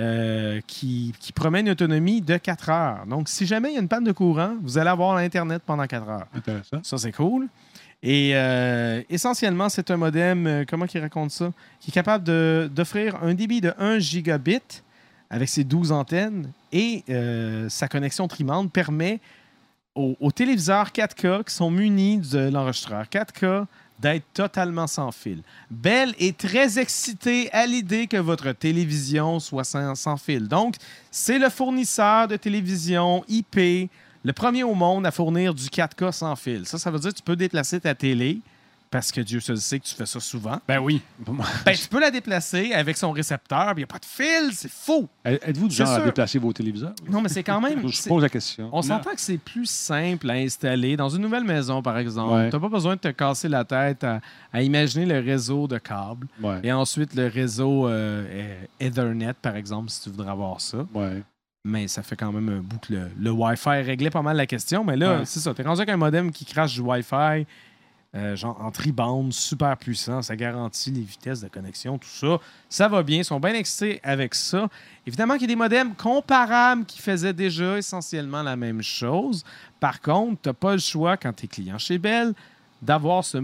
qui promet une autonomie de 4 heures. Donc, si jamais il y a une panne de courant, vous allez avoir l'Internet pendant 4 heures. Intéressant. Ça, c'est cool. Et essentiellement, c'est un modem, comment il raconte ça, qui est capable d'offrir un débit de 1 gigabit avec ses 12 antennes et sa connexion trimande permet aux téléviseurs 4K qui sont munis de l'enregistreur 4K d'être totalement sans fil. Bell est très excité à l'idée que votre télévision soit sans fil. Donc, c'est le fournisseur de télévision IP, le premier au monde à fournir du 4K sans fil. Ça veut dire que tu peux déplacer ta télé, parce que Dieu se sait que tu fais ça souvent. Ben oui. Ben, tu peux la déplacer avec son récepteur, puis il n'y a pas de fil, c'est faux. Êtes-vous du genre à déplacer vos téléviseurs? Non, mais c'est quand même... Je pose la question. On s'entend que c'est plus simple à installer dans une nouvelle maison, par exemple. Ouais. Tu n'as pas besoin de te casser la tête à imaginer le réseau de câbles et ensuite le réseau Ethernet, par exemple, si tu voudrais avoir ça. Ouais. Mais ça fait quand même un bout que le Wi-Fi réglait pas mal la question. Mais là, c'est ça. Tu es rendu avec un modem qui crache du Wi-Fi, genre en tri-bande, super puissant. Ça garantit les vitesses de connexion, tout ça. Ça va bien. Ils sont bien excités avec ça. Évidemment qu'il y a des modems comparables qui faisaient déjà essentiellement la même chose. Par contre, tu n'as pas le choix, quand tu es client chez Bell, d'avoir ce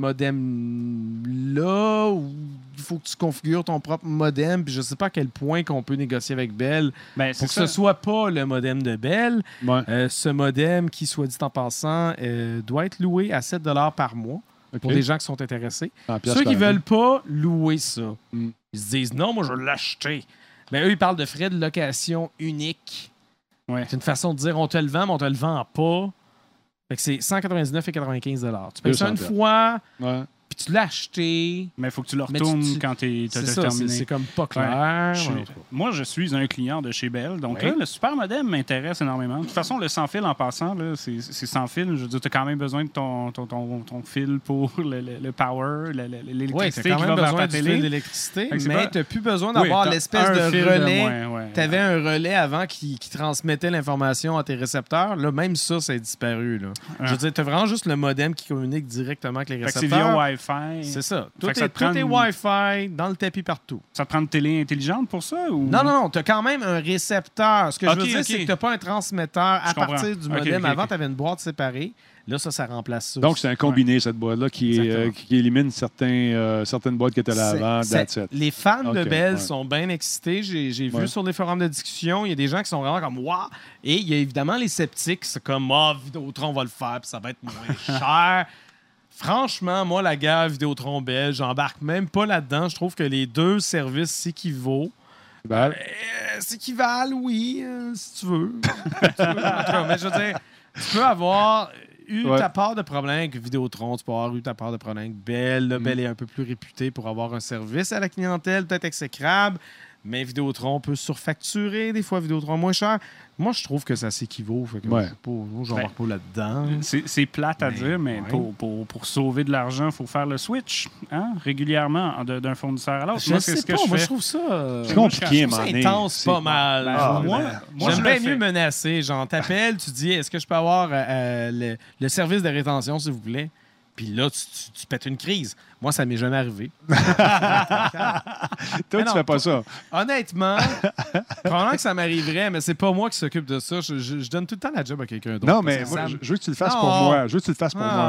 modem-là où il faut que tu configures ton propre modem. Puis je ne sais pas à quel point qu'on peut négocier avec Bell pour que ce ne soit pas le modem de Bell. Ouais. Ce modem qui, soit dit en passant, doit être loué à 7 $ par mois pour les gens qui sont intéressés. Ceux qui ne veulent pas louer ça, ils se disent « Non, moi, je vais l'acheter ». Mais eux, ils parlent de frais de location uniques. C'est une façon de dire « On te le vend, mais on te le vend pas ». Fait que c'est 199,95 $. Tu payes ça une fois, puis tu l'as acheté. Mais il faut que tu le retournes quand tu as terminé. C'est comme pas clair. Moi, je suis un client de chez Bell. Donc là, le super modem m'intéresse énormément. De toute façon, le sans fil en passant, c'est sans fil. Je veux dire, tu as quand même besoin de ton fil pour le power, l'électricité qui va vers ta télé. Fil d'électricité, mais tu n'as plus besoin d'avoir l'espèce de relais. Tu avais un relais avant qui transmettait l'information à tes récepteurs. Là, même ça a disparu. Là. Je veux dire, tu as vraiment juste le modem qui communique directement avec les récepteurs. C'est via Wi-Fi. C'est ça. Tout est Wi-Fi dans le tapis partout. Ça te prend une télé intelligente pour ça? Ou... Non. Tu as quand même un récepteur. Ce que je veux dire, c'est que tu n'as pas un transmetteur à partir du modem. Avant, tu avais une boîte séparée. Là, ça remplace ça. Donc, c'est un combiné, cette boîte-là, qui élimine certaines boîtes qui étaient là avant. Les fans de Bell sont bien excités. J'ai vu sur les forums de discussion, il y a des gens qui sont vraiment comme « Wow! » Et il y a évidemment les sceptiques. C'est comme « Ah, Vidéotron va le faire, puis ça va être moins cher. » Franchement, moi, la guerre Vidéotron-Bell, j'embarque même pas là-dedans. Je trouve que les deux services s'équivalent. S'équivalent, oui, si tu veux. Mais je veux dire, tu peux avoir ta part de problème avec Vidéotron, tu peux avoir eu ta part de problème avec Bell. Bell est un peu plus réputé pour avoir un service à la clientèle, peut-être exécrable. Mais Vidéotron peut surfacturer, des fois Vidéotron moins cher. Moi, je trouve que ça s'équivaut. Je n'embarque pas là-dedans. C'est plate à dire, mais pour sauver de l'argent, il faut faire le switch régulièrement d'un fournisseur à l'autre. Je trouve ça c'est compliqué, ça intense pas mal. Moi, j'aime bien mieux menacer. Genre, t'appelles, tu dis, est-ce que je peux avoir le service de rétention, s'il vous plaît? Puis là, tu pètes une crise. Moi, ça m'est jamais arrivé. Toi, tu fais pas ça. Honnêtement, probablement que ça m'arriverait, mais c'est pas moi qui s'occupe de ça. Je donne tout le temps la job à quelqu'un d'autre. Non, mais moi, je veux que tu le fasses pour moi. Je veux que tu le fasses pour moi.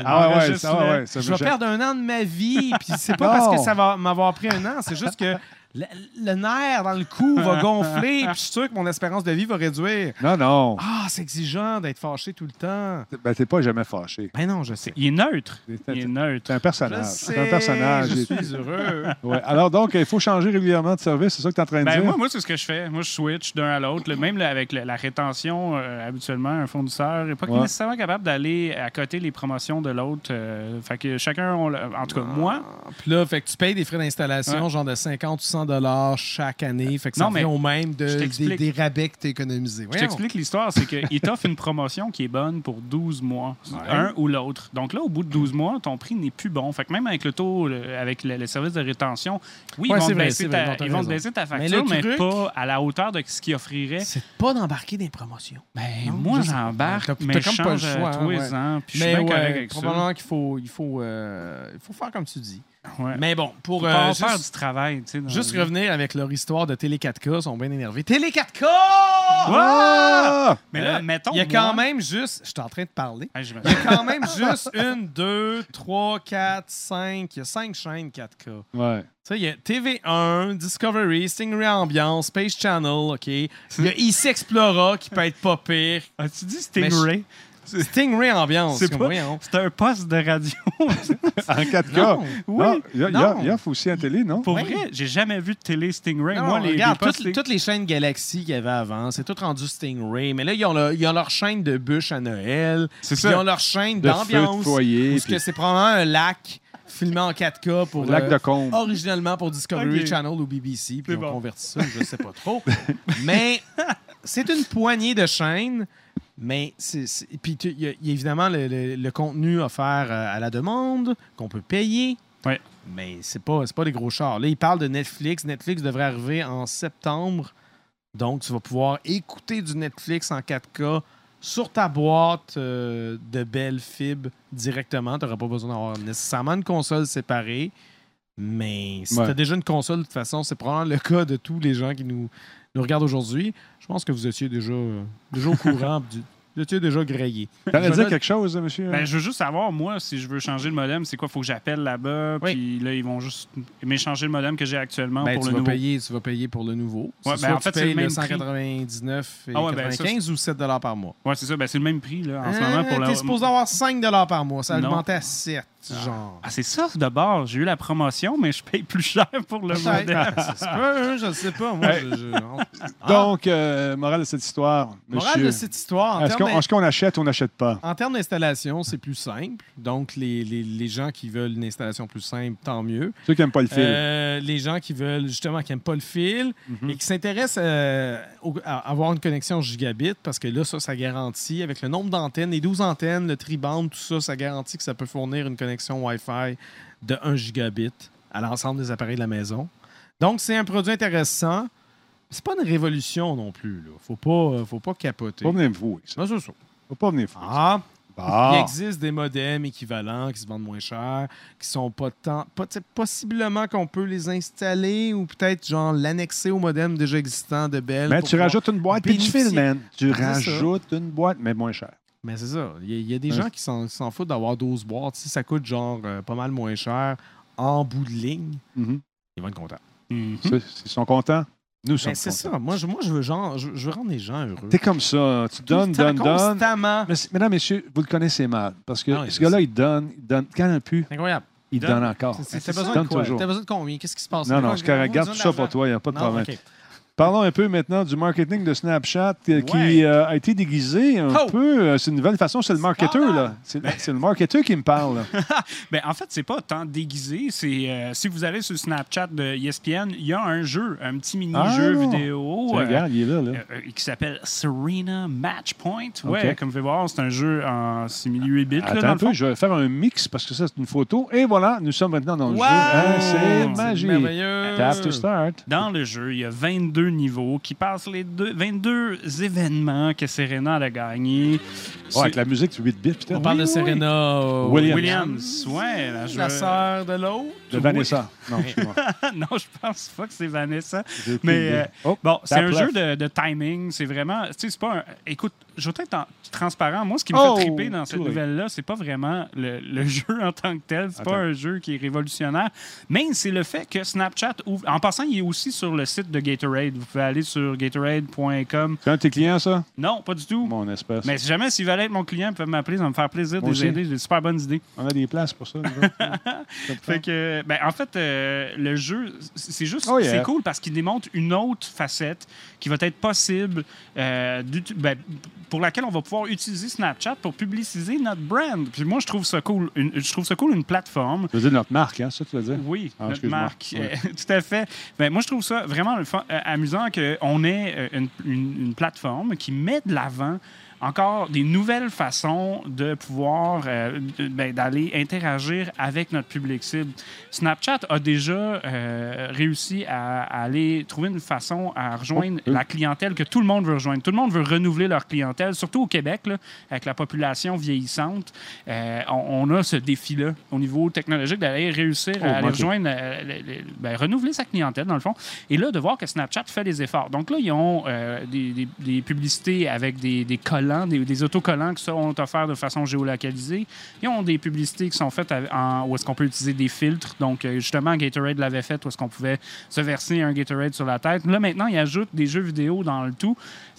Je vais perdre 1 an de ma vie, puis c'est pas parce que ça va m'avoir pris 1 an, c'est juste que le nerf dans le cou va gonfler, puis je suis sûr que mon espérance de vie va réduire. Non. Ah, c'est exigeant d'être fâché tout le temps. Ben, t'es pas jamais fâché. Ben non, je sais. Il est neutre. Il est neutre. C'est un personnage. C'est un personnage. Je suis heureux. Ouais. Alors, donc, il faut changer régulièrement de service. C'est ça que tu es en train de dire? Moi, c'est ce que je fais. Moi, je switch d'un à l'autre. Même avec la rétention, habituellement, un fournisseur n'est pas nécessairement capable d'aller à côté les promotions de l'autre. Fait que chacun, en tout cas, moi. Puis là, fait que tu payes des frais d'installation, genre de 50 ou 100 $ chaque année. Fait que ça revient au même des rabais que tu as économisés. Je t'explique l'histoire. C'est qu'il t'offre une promotion qui est bonne pour 12 mois, un ou l'autre. Donc là, au bout de 12 mois, ton prix n'est plus bon. Fait que même avec le taux, avec le service de rétention, oui, ils vont te baisser ta facture, mais pas à la hauteur de ce qu'ils offriraient. C'est pas d'embarquer dans les promotions. Ben, moi, j'embarque, mais je change tous les ans. Puis je suis bien correct avec ça. Probablement qu'il faut faire comme tu dis. Ouais. Mais bon, pour faire du travail. Juste revenir avec leur histoire de Télé 4K, ils sont bien énervés. Télé 4K! Ah! Mais là, mettons. Il y a quand même juste. Je suis en train de parler. Il y a quand même juste 1, 2, 3, 4, 5. Il y a 5 chaînes 4K. Ouais. Tu sais, il y a TV1, Discovery, Stingray Ambiance, Space Channel, OK. Il y a Easy Explora qui peut être pas pire. As-tu dit Stingray? Stingray Ambiance. C'est un poste de radio. En 4K? Non. Oui. Il y a aussi un télé, non? Pour vrai, j'ai jamais vu de télé Stingray. Non, moi, regarde, toutes les chaînes Galaxy qu'il y avait avant, c'est tout rendu Stingray. Mais là, ils ont leur chaîne de bûches à Noël. Ils ont leur chaîne d'ambiance. Parce que c'est probablement un lac filmé en 4K pour lac de Combe. Originellement pour Discovery Channel ou BBC. Puis on convertit ça, je sais pas trop. Mais c'est une poignée de chaînes. Mais puis il y a évidemment le contenu offert à la demande qu'on peut payer. Ouais. Mais c'est pas des gros chars. Là, il parle de Netflix. Netflix devrait arriver en septembre. Donc, tu vas pouvoir écouter du Netflix en 4K sur ta boîte de belle fibre directement. Tu n'auras pas besoin d'avoir nécessairement une console séparée. Mais si tu as déjà une console, de toute façon, c'est probablement le cas de tous les gens qui nous regardent aujourd'hui. Je pense que vous étiez déjà au courant. Vous étiez déjà grillé. Tu allais dire quelque chose, monsieur? Ben, je veux juste savoir, moi, si je veux changer le modem, c'est quoi? Il faut que j'appelle là-bas, puis là, ils vont juste m'échanger le modem que j'ai actuellement pour le nouveau. Tu vas payer pour le nouveau. Ouais, en fait, c'est le même 199 et 95 ou 7 $ par mois. Oui, c'est ça. Ben, c'est le même prix là, en ce moment. Pour t'es supposé avoir 5 $ par mois. Ça a augmenté à 7. Genre. Ah, c'est ça, d'abord. J'ai eu la promotion, mais je paye plus cher pour le modem. C'est pas, je ne sais pas. Moi, Donc, morale de cette histoire, monsieur. Morale de cette histoire. Est-ce qu'on achète ou on n'achète pas? En termes d'installation, c'est plus simple. Donc, les gens qui veulent une installation plus simple, tant mieux. Ceux qui n'aiment pas le fil. Les gens qui veulent, justement, qui n'aiment pas le fil et qui s'intéressent à avoir une connexion gigabit, parce que là, ça garantit, avec le nombre d'antennes, les 12 antennes, le tri-band, tout ça, ça garantit que ça peut fournir une connexion Wi-Fi de 1 gigabit à l'ensemble des appareils de la maison. Donc, c'est un produit intéressant. C'est pas une révolution non plus. Là. Faut pas capoter. Faut pas venir me fouiller. Non, c'est ça. Faut pas venir fouiller. Il existe des modems équivalents qui se vendent moins cher, qui sont pas tant... possiblement qu'on peut les installer ou peut-être genre l'annexer au modem déjà existant de Bell. Mais tu rajoutes une boîte puis tu files, man. Tu rajoutes une boîte, mais moins cher. Mais c'est ça. Il y a des gens qui s'en foutent d'avoir 12 boîtes. Si ça coûte genre pas mal moins cher en bout de ligne, ils vont être contents. Ils sont contents. Nous sommes contents. C'est ça. Moi, je veux rendre les gens heureux. T'es comme ça. Tu donnes. Constamment. Mesdames, messieurs, vous le connaissez mal. Parce que ce gars-là, il donne. Quand il n'a plus, incroyable. Il donne encore. T'as besoin de quoi? T'as besoin de combien? Qu'est-ce qui se passe? Non, je garde tout ça pour toi. Il n'y a pas de problème. Okay. Parlons un peu maintenant du marketing de Snapchat qui a été déguisé un peu. C'est une nouvelle façon. C'est le marketeur, là. C'est le marketeur qui me parle. Ben, en fait, c'est pas tant déguisé. C'est si vous allez sur le Snapchat de ESPN, il y a un jeu, un petit mini-jeu vidéo. Regarde, il est là. Qui s'appelle Serena Matchpoint. Ouais, comme vous pouvez voir, c'est un jeu en simili 8 bits. Attends un peu, je vais faire un mix parce que ça, c'est une photo. Et voilà, nous sommes maintenant dans le jeu. C'est magique. Merveilleux. Tap to start. Dans le jeu, il y a 22 niveaux qui passent les 22 événements que Serena a gagné. Avec la musique 8 bits, peut-être. On parle de Serena Williams. Ouais, la sœur de l'autre. De Vanessa. Non, non, je pense pas que c'est Vanessa. Mais bon, c'est un jeu de timing. C'est vraiment... Tu sais, c'est pas un... Écoute, je vais être transparent. Moi, ce qui me fait triper dans cette nouvelle-là, c'est pas vraiment le jeu en tant que tel. C'est pas un jeu qui est révolutionnaire. Mais c'est le fait que Snapchat ouvre... En passant, il est aussi sur le site de Gatorade. Vous pouvez aller sur gatorade.com. C'est un de tes clients, ça? Non, pas du tout. Mon espèce. Mais si jamais, s'ils veulent être mon client, ils peuvent m'appeler. Ça va me faire plaisir de les aider. J'ai des super bonnes idées. On a des places pour ça. Fait que, en fait, le jeu, c'est juste c'est cool parce qu'il démontre une autre facette qui va être possible pour laquelle on va pouvoir utiliser Snapchat pour publiciser notre brand. Puis moi, je trouve ça cool. Je trouve ça cool, une plateforme. Tu veux dire notre marque, hein, ça tu veux dire? Oui, notre marque. Tout à fait. Moi, je trouve ça vraiment amusant qu'on ait une plateforme qui met de l'avant encore des nouvelles façons de pouvoir d'aller interagir avec notre public cible. Snapchat a déjà réussi à aller trouver une façon à rejoindre la clientèle que tout le monde veut rejoindre. Tout le monde veut renouveler leur clientèle, surtout au Québec, là, avec la population vieillissante. On a ce défi-là au niveau technologique d'aller réussir à aller rejoindre, renouveler sa clientèle, dans le fond. Et là, de voir que Snapchat fait des efforts. Donc là, ils ont des publicités avec des collants, des autocollants qui sont offerts de façon géolocalisée. Ils ont des publicités qui sont faites où est-ce qu'on peut utiliser des filtres. Donc, justement, Gatorade l'avait fait où est-ce qu'on pouvait se verser un Gatorade sur la tête. Là, maintenant, ils ajoutent des jeux vidéo dans le tout.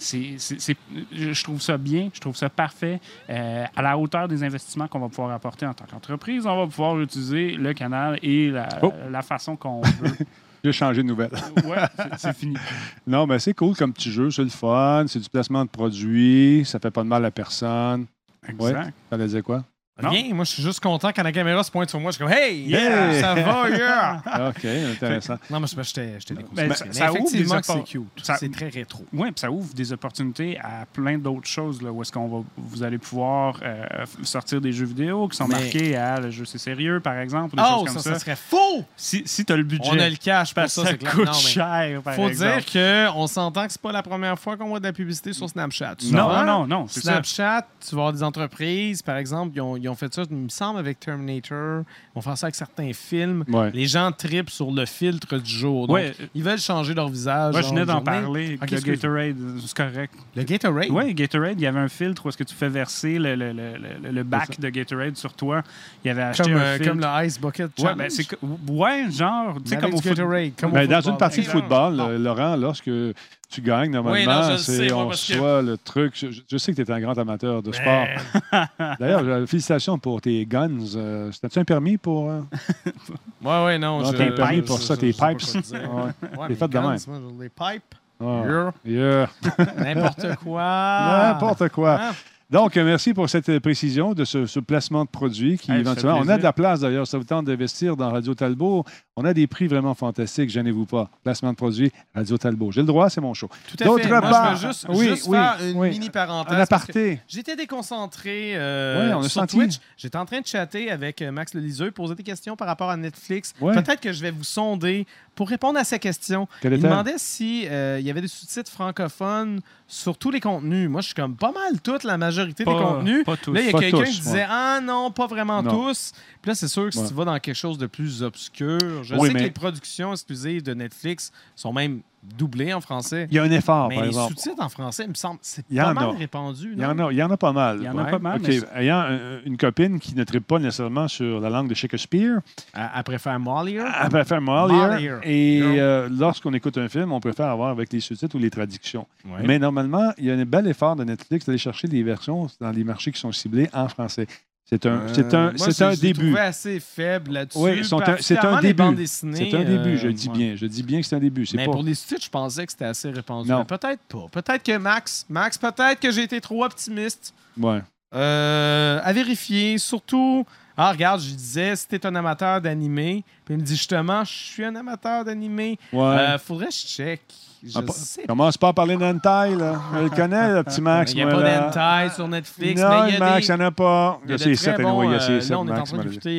Je trouve ça bien, je trouve ça parfait. À la hauteur des investissements qu'on va pouvoir apporter en tant qu'entreprise, on va pouvoir utiliser le canal et la façon qu'on veut. J'ai changé de nouvelle. Ouais, c'est fini. Non, mais c'est cool comme petit jeu, c'est le fun, c'est du placement de produits, ça fait pas de mal à personne. Exact. Ouais. Ça veut dire quoi? Rien, moi je suis juste content quand la caméra se pointe sur moi. Je suis comme hey, ça va, yeah! OK, intéressant. Non, mais j'étais déconcentré. Mais ça ouvre effectivement c'est cute. C'est très rétro. Oui, puis ça ouvre des opportunités à plein d'autres choses là, où est-ce vous allez pouvoir sortir des jeux vidéo qui sont marqués à le jeu c'est sérieux, par exemple. Des choses comme ça serait faux! Si tu as le budget. On a le cash pour ça, c'est coûte cher, par exemple. Faut dire qu'on s'entend que c'est pas la première fois qu'on voit de la publicité sur Snapchat. Non. Snapchat, tu vas avoir des entreprises, par exemple, ils ont fait ça, il me semble, avec Terminator. Ils vont faire ça avec certains films. Ouais. Les gens trippent sur le filtre du jour. Donc, ils veulent changer leur visage. Moi, je venais d'en parler. Le Gatorade, c'est correct. Le Gatorade? Oui, Gatorade, il y avait un filtre où est-ce que tu fais verser le bac de Gatorade sur toi. Il avait acheté un filtre. Comme le Ice Bucket Challenge. Genre, tu sais, comme au Gatorade. Dans une partie de football, Laurent, lorsque tu gagnes, normalement, on reçoit le truc. Je sais que tu es un grand amateur de sport. D'ailleurs, félicitations pour tes guns. C'était-tu un permis pour... Oui, non. Tu as un permis pour ça, tes pipes. T'es fait de même. Les pipes. Yeah. N'importe quoi. N'importe quoi. Hein? Donc, merci pour cette précision de ce placement de produit qui, éventuellement, on a de la place d'ailleurs. Ça vous tente d'investir dans Radio Talbot. On a des prix vraiment fantastiques, gênez-vous pas. Placement de produit, Radio Talbot. J'ai le droit, c'est mon show. Tout à fait. Moi, je veux juste faire une mini parenthèse. Un aparté. J'étais déconcentré sur Twitch. J'étais en train de chatter avec Max Le Liseux, poser des questions par rapport à Netflix. Peut-être que je vais vous sonder pour répondre à ces questions. Il demandait s'il y avait des sous-titres francophones sur tous les contenus. Moi, je suis comme pas mal toute la majorité des contenus. Pas tous. Là, il y a quelqu'un qui disait « Ah non, pas vraiment tous ». Puis là, c'est sûr que si tu vas dans quelque chose de plus obscur, je sais que les productions exclusives de Netflix sont même doublées en français. Il y a un effort, mais par exemple. Les sous-titres en français, il me semble, c'est pas mal répandu. Il y en a pas mal. Il y en a pas mal. Ayant une copine qui ne tripe pas nécessairement sur la langue de Shakespeare. Elle préfère Molière. Elle préfère Molière. Et lorsqu'on écoute un film, on préfère avoir avec les sous-titres ou les traductions. Ouais. Mais normalement, il y a un bel effort de Netflix d'aller chercher des versions dans les marchés qui sont ciblés en français. C'est un début. Je trouvé assez faible là-dessus. Oui, c'est un début. C'est un début, je dis bien. Je dis bien que c'est un début. Mais pour les sous-titres, je pensais que c'était assez répandu. Mais peut-être pas. Peut-être que Max, peut-être que j'ai été trop optimiste. Ouais. À vérifier, surtout... Ah, regarde, je disais, si t'es un amateur d'animé, puis il me dit justement, je suis un amateur d'animé. Ouais. Faudrait que je check. Commence pas à parler d'hentai, là. Je le connais, le petit Max. Il n'y a pas d'hentai sur Netflix. Non, mais Max, il n'y en a pas. Il y a des très bons... Là, on est en train d'écouter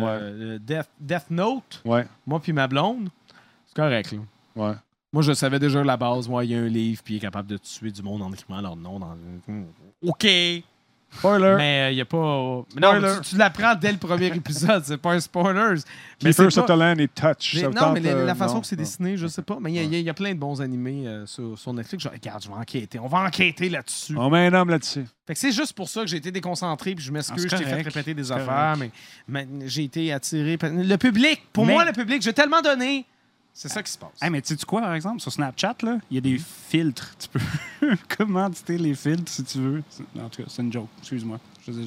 Death Note. Ouais. Moi puis ma blonde. C'est correct, là. Ouais. Moi, je savais déjà la base. Moi, il y a un livre, puis il est capable de tuer du monde en écrivant leur nom. OK. Spoiler. Mais il n'y a pas... Non, tu l'apprends dès le premier épisode. C'est pas un spoiler. Kiefer Sutherland et Touch. Non, mais la façon que c'est dessiné, je sais pas. Mais il y a plein de bons animés sur Netflix. Regarde, je vais enquêter. On va enquêter là-dessus. On met un homme là-dessus. Fait que c'est juste pour ça que j'ai été déconcentré. Puis je m'excuse, je t'ai fait répéter des affaires. Mais j'ai été attiré. Le public, moi, le public, j'ai tellement donné. C'est ça qui se passe. Hey, mais tu sais quoi, par exemple, sur Snapchat, là, il y a des filtres. Tu peux commanditer les filtres si tu veux. En tout cas, c'est une joke. Excuse-moi.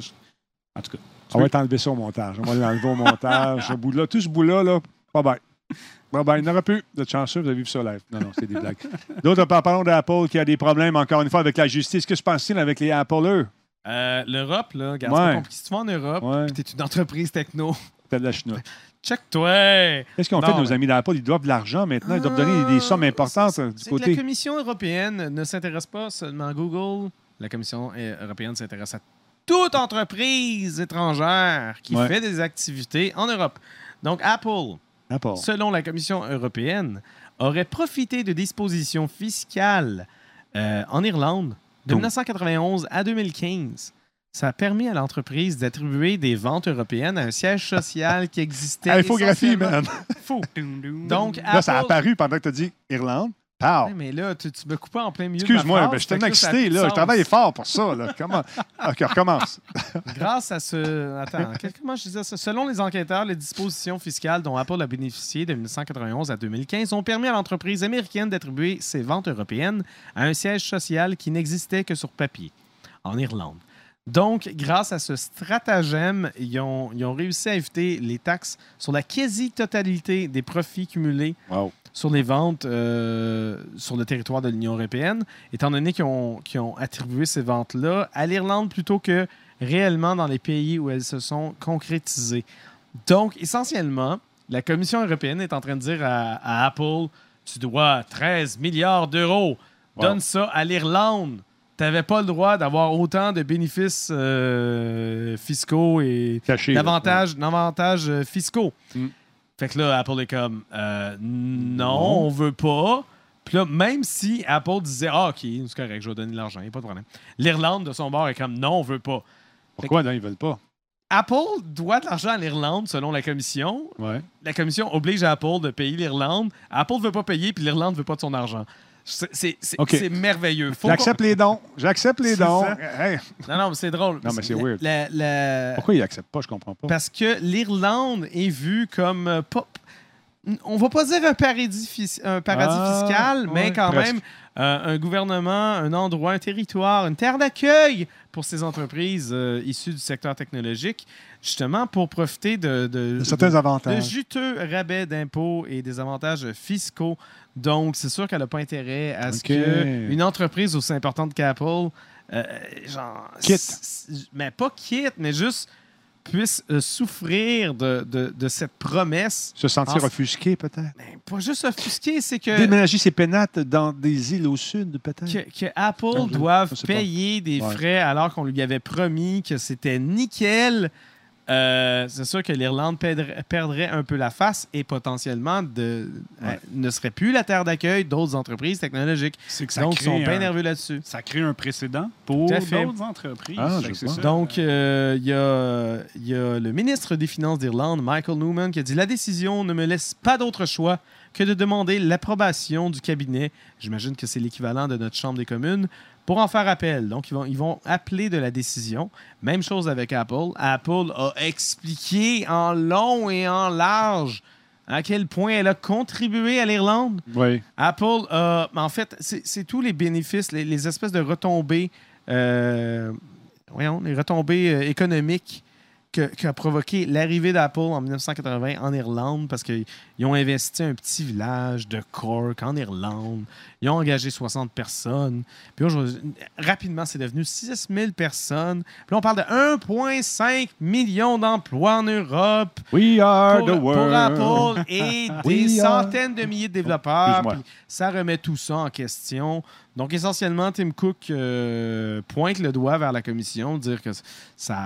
En tout cas. On va t'enlever ça au montage. On va l'enlever au montage. Tout ce bout-là, bye-bye. Bye-bye. Il n'y aura plus de chanceux, vous avez vu ça live. Non, c'est des blagues. D'autres, parlons d'Apple qui a des problèmes, encore une fois, avec la justice. Qu'est-ce que se passe-t-il avec les Apple? L'Europe, là, regarde, c'est pas compliqué. Si tu vas en Europe, puis tu es une entreprise techno. T'as de la chenoute. Check-toi! Qu'est-ce qu'ils ont fait, nos amis d'Apple? Ils doivent de l'argent maintenant. Ils doivent donner des sommes importantes du côté. La Commission européenne ne s'intéresse pas seulement à Google. La Commission européenne s'intéresse à toute entreprise étrangère qui fait des activités en Europe. Donc, Apple, selon la Commission européenne, aurait profité de dispositions fiscales en Irlande de 1991 à 2015. Ça a permis à l'entreprise d'attribuer des ventes européennes à un siège social qui existait. Infographie, man. Fou. Donc, là, ça a apparu pendant que tu as dit Irlande. Ouais, mais là, tu me coupes en plein milieu. Excuse-moi, je suis tellement excité. Là, je travaille fort pour ça. Là. Comment? OK, recommence. Grâce à ce... Attends, comment je disais ça? Selon les enquêteurs, les dispositions fiscales dont Apple a bénéficié de 1991 à 2015 ont permis à l'entreprise américaine d'attribuer ses ventes européennes à un siège social qui n'existait que sur papier, en Irlande. Donc, grâce à ce stratagème, ils ont réussi à éviter les taxes sur la quasi-totalité des profits cumulés sur les ventes sur le territoire de l'Union européenne, étant donné qu'ils ont attribué ces ventes-là à l'Irlande plutôt que réellement dans les pays où elles se sont concrétisées. Donc, essentiellement, la Commission européenne est en train de dire à Apple, tu dois 13 milliards d'euros, donne ça à l'Irlande. Tu n'avais pas le droit d'avoir autant de bénéfices fiscaux et d'avantages fiscaux. Fait que là, Apple est comme non, on veut pas. Puis là, même si Apple disait OK, c'est correct, je vais donner de l'argent, il n'y a pas de problème. L'Irlande, de son bord, est comme non, on veut pas. Pourquoi non, ils veulent pas? Apple doit de l'argent à l'Irlande, selon la Commission. La Commission oblige Apple de payer l'Irlande. Apple ne veut pas payer, puis l'Irlande ne veut pas de son argent. C'est merveilleux. J'accepte les dons. Hey. Non, mais c'est drôle. Non, mais c'est weird. Pourquoi ils n'acceptent pas? Je comprends pas. Parce que l'Irlande est vue comme... on va pas dire un paradis fiscal, mais quand même un gouvernement, un endroit, un territoire, une terre d'accueil pour ces entreprises issues du secteur technologique, justement pour profiter de certains avantages. De juteux rabais d'impôts et des avantages fiscaux. Donc, c'est sûr qu'elle n'a pas intérêt à ce qu'une entreprise aussi importante qu'Apple, quitte. Mais pas quitte, mais juste puisse souffrir de cette promesse. Se sentir offusqué, peut-être? Ben, pas juste offusqué, c'est que... Déménager ses pénates dans des îles au sud, peut-être? Que Apple doive payer des frais alors qu'on lui avait promis que c'était nickel. C'est sûr que l'Irlande perdrait un peu la face et potentiellement ne serait plus la terre d'accueil d'autres entreprises technologiques. Donc, ils sont bien nerveux là-dessus. Ça crée un précédent pour d'autres entreprises. Donc, il y a le ministre des Finances d'Irlande, Michael Newman, qui a dit « La décision ne me laisse pas d'autre choix que de demander l'approbation du cabinet. » J'imagine que c'est l'équivalent de notre Chambre des communes. Pour en faire appel. Donc, ils vont appeler de la décision. Même chose avec Apple. Apple a expliqué en long et en large à quel point elle a contribué à l'Irlande. Oui. Apple a... En fait, c'est tous les bénéfices, les espèces de retombées, les retombées économiques qu'a provoqué l'arrivée d'Apple en 1980 en Irlande parce qu'ils ont investi un petit village de Cork en Irlande. Ils ont engagé 60 personnes. Puis rapidement, c'est devenu 6 000 personnes. Puis là, on parle de 1,5 million d'emplois en Europe. We are the world. Pour Apple et des centaines de milliers de développeurs. Puis ça remet tout ça en question. Donc, essentiellement, Tim Cook pointe le doigt vers la commission, dire que ça...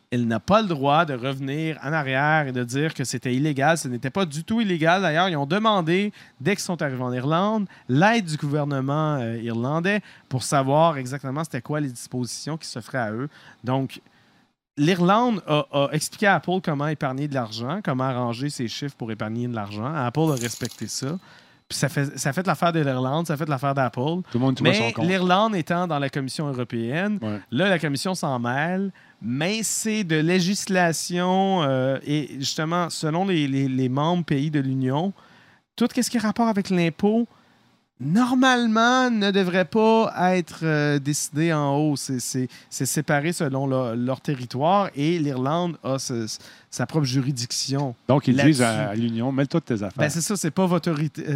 elle n'a pas le droit de revenir en arrière et de dire que c'était illégal. Ce n'était pas du tout illégal. D'ailleurs, ils ont demandé, dès qu'ils sont arrivés en Irlande, l'aide du gouvernement irlandais pour savoir exactement c'était quoi les dispositions qui s'offraient à eux. Donc, l'Irlande a expliqué à Apple comment épargner de l'argent, comment arranger ses chiffres pour épargner de l'argent. Apple a respecté ça. Puis ça fait l'affaire de l'Irlande, ça fait l'affaire d'Apple. Tout le monde trouve son compte. L'Irlande étant dans la Commission européenne, là, la Commission s'en mêle, mais c'est de législation et justement, selon les membres pays de l'Union, tout ce qui est rapport avec l'impôt, normalement, ne devrait pas être décidé en haut. C'est séparé selon leur territoire et l'Irlande a sa propre juridiction. Donc, ils disent à l'Union, mêle-toi de tes affaires. Ben, c'est ça, c'est pas votre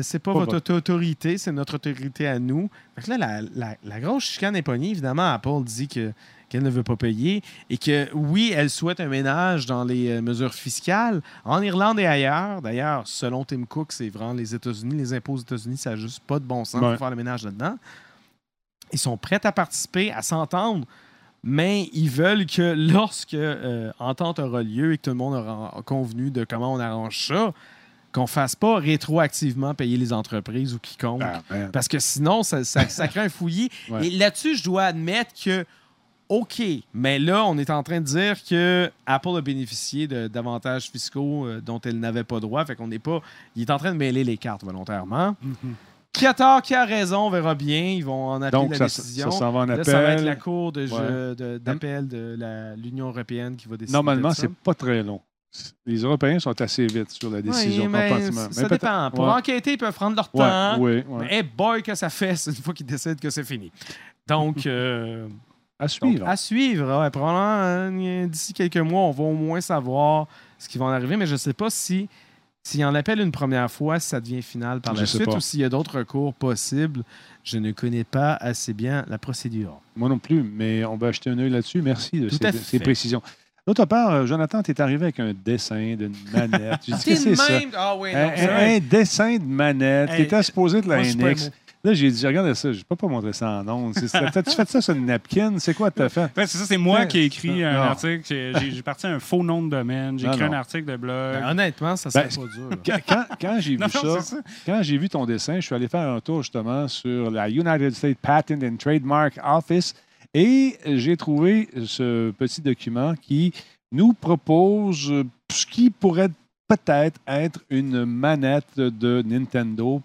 autorité, c'est notre autorité à nous. Donc là, la grosse chicane est pognée. Évidemment, Apple dit qu'elle ne veut pas payer et que, oui, elle souhaite un ménage dans les mesures fiscales. En Irlande et ailleurs, d'ailleurs, selon Tim Cook, c'est vraiment les États-Unis, les impôts aux États-Unis, ça n'a juste pas de bon sens pour faire le ménage là-dedans. Ils sont prêts à participer, à s'entendre, mais ils veulent que lorsque entente aura lieu et que tout le monde aura convenu de comment on arrange ça, qu'on ne fasse pas rétroactivement payer les entreprises ou quiconque. Parce que sinon, ça crée un fouillis. Et là-dessus, je dois admettre que OK, mais là, on est en train de dire que Apple a bénéficié d'avantages fiscaux dont elle n'avait pas droit. Fait qu'on n'est pas. Il est en train de mêler les cartes volontairement. Qui a tort, qui a raison, on verra bien. Ils vont en appeler la décision. Ça s'en va en appel. Là, ça va être la cour d'appel de l'Union européenne qui va décider. Normalement, c'est pas très long. Les Européens sont assez vite sur la décision. Ça dépend. Pour enquêter, ils peuvent prendre leur temps. Mais boy, que ça fait, c'est une fois qu'ils décident que c'est fini. Donc. À suivre. Donc, à suivre. Probablement, d'ici quelques mois, on va au moins savoir ce qui va en arriver, mais je ne sais pas s'il en appelle une première fois, si ça devient final par la suite ou s'il y a d'autres recours possibles. Je ne connais pas assez bien la procédure. Moi non plus, mais on va acheter un œil là-dessus. Merci de ces précisions. D'autre part, Jonathan, tu es arrivé avec un dessin d'une manette. J'ai dit, qu'est-ce que c'est ça? Un dessin de manette. Tu étais supposé de la NX. Là, j'ai dit, regarde ça, je ne peux pas montrer ça en ondes. T'as-tu fait ça sur une napkin? C'est quoi que t'as fait? C'est ça, c'est moi qui ai écrit un article. J'ai parti un faux nom de domaine. J'ai écrit un article de blog. Honnêtement, ça serait pas dur. Quand j'ai vu quand j'ai vu ton dessin, je suis allé faire un tour justement sur la United States Patent and Trademark Office et j'ai trouvé ce petit document qui nous propose ce qui pourrait peut-être être une manette de Nintendo.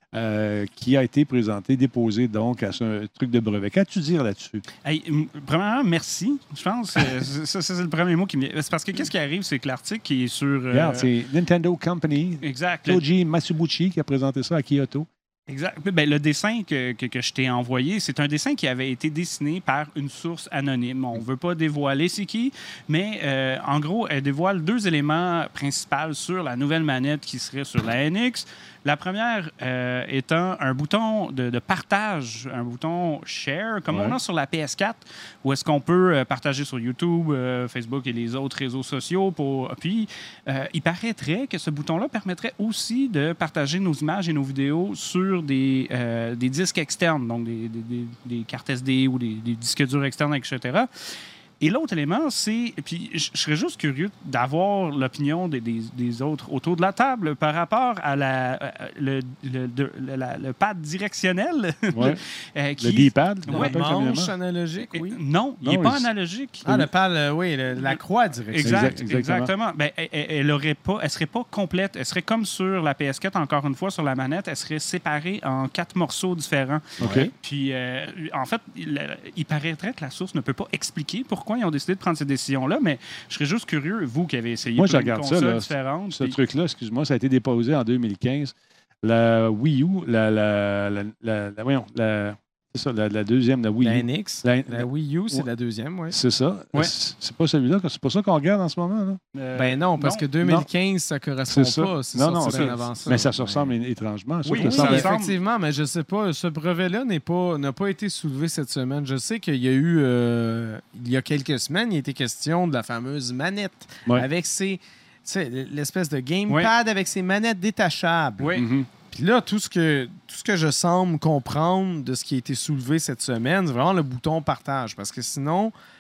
Qui a été présenté, déposé donc à ce truc de brevet. Qu'as-tu dire là-dessus? Premièrement, merci. Je pense ça, c'est le premier mot qui me vient. C'est parce que qu'est-ce qui arrive, c'est que l'article qui est sur... Regarde, c'est Nintendo Company. Exact. Koji Matsubuchi qui a présenté ça à Kyoto. Exact. Ben, le dessin que je t'ai envoyé, c'est un dessin qui avait été dessiné par une source anonyme. On ne veut pas dévoiler c'est qui, mais en gros, elle dévoile deux éléments principaux sur la nouvelle manette qui serait sur la NX. La première étant un bouton de partage, un bouton share, comme on a sur la PS4, où est-ce qu'on peut partager sur YouTube, Facebook et les autres réseaux sociaux. Puis, il paraîtrait que ce bouton-là permettrait aussi de partager nos images et nos vidéos sur des disques externes, donc des cartes SD ou des disques durs externes, etc. Et l'autre élément, c'est... Puis je serais juste curieux d'avoir l'opinion des autres autour de la table par rapport à le pad directionnel. Ouais. Le D-pad. Le manche analogique, oui. Non, il n'est pas analogique. Ah, le pad, oui, la croix directionnelle. Exactement. Ben, elle serait pas complète. Elle serait comme sur la PS4, encore une fois, sur la manette. Elle serait séparée en 4 morceaux différents. Okay. Puis, en fait, il paraîtrait que la source ne peut pas expliquer pourquoi ils ont décidé de prendre cette décision-là, mais je serais juste curieux, vous qui avez essayé une console différente. Ce truc-là, excuse-moi, ça a été déposé en 2015. La Wii U, c'est ça, la deuxième, la Wii U. La NX. La Wii U, c'est la deuxième, oui. C'est ça. Ouais. C'est pas celui-là, c'est pas ça qu'on regarde en ce moment, là? Ben non, parce que 2015, ça correspond pas. Non, mais ça se ressemble étrangement. Oui, effectivement, mais je sais pas, ce brevet-là n'a pas été soulevé cette semaine. Je sais qu'il y a eu, il y a quelques semaines, il a été question de la fameuse manette avec l'espèce de gamepad avec ses manettes détachables. Oui. Mm-hmm. Puis là, tout ce que je semble comprendre de ce qui a été soulevé cette semaine, c'est vraiment le bouton partage. Parce que sinon,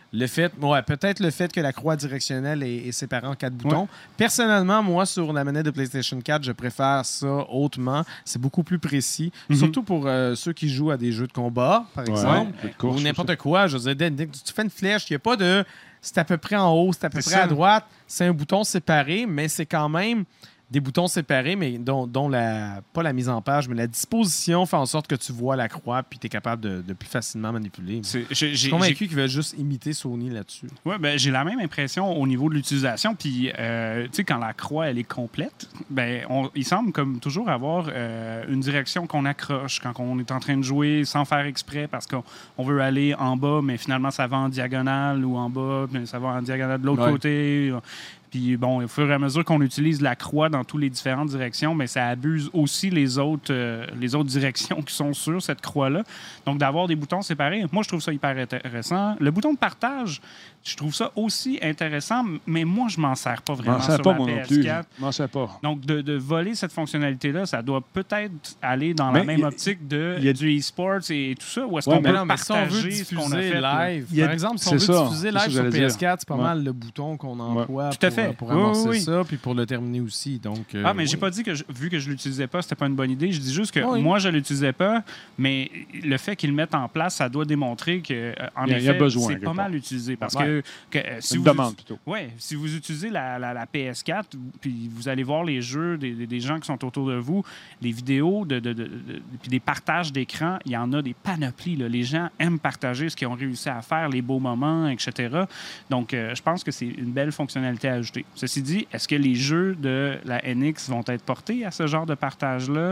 peut-être le fait que la croix directionnelle est séparée en 4 boutons. Ouais. Personnellement, moi, sur la manette de PlayStation 4, je préfère ça hautement. C'est beaucoup plus précis. Surtout pour ceux qui jouent à des jeux de combat, par exemple, ou n'importe quoi. Je veux dire, tu fais une flèche, il n'y a pas de... C'est à peu près en haut, c'est à peu près à droite. C'est un bouton séparé, mais c'est quand même... des boutons séparés, mais dont pas la mise en page, mais la disposition fait en sorte que tu vois la croix puis tu es capable de plus facilement manipuler. Je suis convaincu qu'ils veulent juste imiter Sony là-dessus. Oui, j'ai la même impression au niveau de l'utilisation. Puis, tu sais, quand la croix, elle est complète, il semble comme toujours avoir une direction qu'on accroche quand on est en train de jouer sans faire exprès parce qu'on veut aller en bas, mais finalement, ça va en diagonale ou en bas, mais ça va en diagonale de l'autre côté. Puis bon, au fur et à mesure qu'on utilise la croix dans toutes les différentes directions, mais ça abuse aussi les autres directions qui sont sur cette croix-là. Donc, d'avoir des boutons séparés, moi, je trouve ça hyper intéressant. Le bouton de partage, je trouve ça aussi intéressant, mais moi, je m'en sers pas vraiment sur la PS4. Je m'en sers pas. Donc, de voler cette fonctionnalité-là, ça doit peut-être aller dans la même optique du e-sports et tout ça, ou est-ce qu'on peut partager ce qu'on a fait live? Par exemple, si on veut diffuser live sur PS4, c'est pas mal le bouton qu'on emploie pour amorcer ça, puis pour le terminer aussi. Donc, mais j'ai pas dit que, vu que je l'utilisais pas, c'était pas une bonne idée. Je dis juste que moi, je l'utilisais pas, mais le fait qu'ils le mettent en place, ça doit démontrer que, en effet, c'est pas mal utilisé. Parce que si vous demande plutôt. Ouais, si vous utilisez la PS4, puis vous allez voir les jeux des gens qui sont autour de vous, les vidéos, puis des partages d'écran, il y en a des panoplies. Là. Les gens aiment partager ce qu'ils ont réussi à faire, les beaux moments, etc. Donc, je pense que c'est une belle fonctionnalité à ajouter. Ceci dit, est-ce que les jeux de la NX vont être portés à ce genre de partage-là?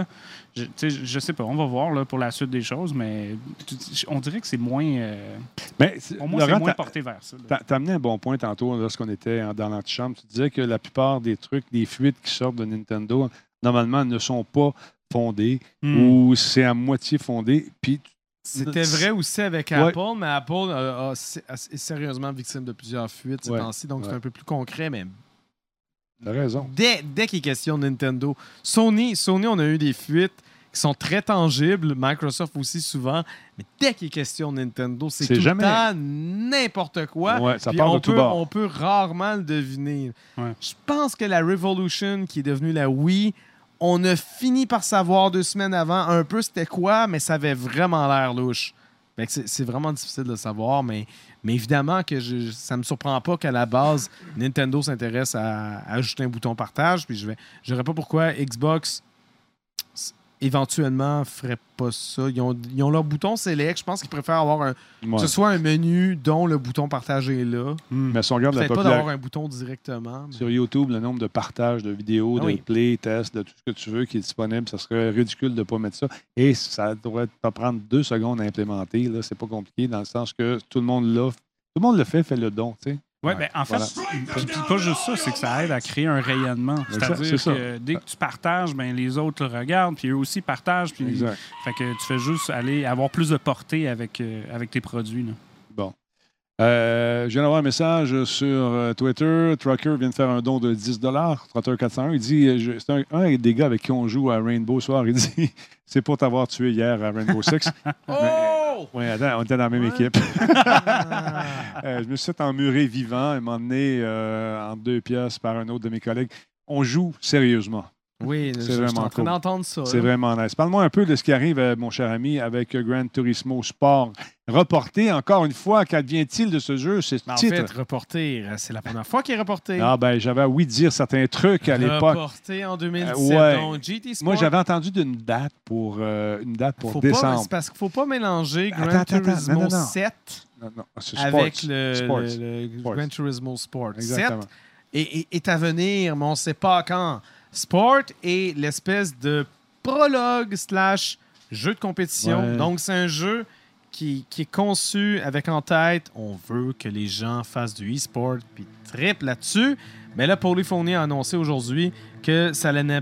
Je sais pas. On va voir là, pour la suite des choses, mais on dirait que c'est moins... au moins, c'est moins porté vers ça. Tu as amené un bon point tantôt lorsqu'on était dans l'antichambre. Tu disais que la plupart des trucs, des fuites qui sortent de Nintendo, normalement, ne sont pas fondées ou c'est à moitié fondé. Puis c'était vrai aussi avec Apple, mais Apple est sérieusement victime de plusieurs fuites ces temps-ci, donc c'est un peu plus concret, mais... T'as raison. Dès qu'il est question de Nintendo, Sony, on a eu des fuites qui sont très tangibles, Microsoft aussi souvent, mais dès qu'il est question de Nintendo, c'est tout le temps n'importe quoi. Ouais, ça part de tout bord. On peut rarement le deviner. Ouais. Je pense que la Revolution, qui est devenue la Wii, on a fini par savoir 2 semaines avant un peu c'était quoi, mais ça avait vraiment l'air louche. C'est vraiment difficile de savoir, mais évidemment que ça ne me surprend pas qu'à la base, Nintendo s'intéresse à ajouter un bouton partage. Puis je ne verrais pas pourquoi Xbox éventuellement ferait pas ça. Ils ont leur bouton select. Je pense qu'ils préfèrent avoir que ce soit un menu dont le bouton partagé est là. Mais si on regarde peut-être pas d'avoir un bouton directement. Sur YouTube, le nombre de partages de vidéos, de play, tests, de tout ce que tu veux qui est disponible, ça serait ridicule de ne pas mettre ça. Et ça devrait pas prendre 2 secondes à implémenter. Là, c'est pas compliqué dans le sens que tout le monde le fait le don, tu sais. Oui, bien, en fait, pas juste ça, c'est que ça aide à créer un rayonnement. C'est-à-dire que dès que tu partages, ben, les autres le regardent, puis eux aussi partagent. Puis, fait que tu fais juste aller avoir plus de portée avec tes produits. Là. Bon. Je viens d'avoir un message sur Twitter. Trucker vient de faire un don de 10 $. Trucker 401, il dit c'est un des gars avec qui on joue à Rainbow Soir. Il dit c'est pour t'avoir tué hier à Rainbow Six. Oui, attends, on était dans la même équipe. Je me suis fait emmurer vivant et m'emmener en 2 pièces par un autre de mes collègues. On joue sérieusement. Oui, je suis en train d'entendre ça. C'est vraiment nice. Parle-moi un peu de ce qui arrive, mon cher ami, avec Gran Turismo Sport. Reporté, encore une fois, qu'advient-il de ce jeu? En fait, reporté, c'est la première fois qu'il est reporté. J'avais ouï dire certains trucs à l'époque. Reporté en 2017. Donc, GT Sport. Moi, j'avais entendu d'une date pour décembre. C'est parce qu'il ne faut pas mélanger Gran Turismo 7 avec le Gran Turismo Sport. Exactement. 7 est à venir, mais on ne sait pas quand. Sport est l'espèce de prologue / jeu de compétition. Ouais. Donc, c'est un jeu qui est conçu avec en tête, on veut que les gens fassent du e-sport puis trippent là-dessus. Mais là, Polyphony a annoncé aujourd'hui que ça n'allait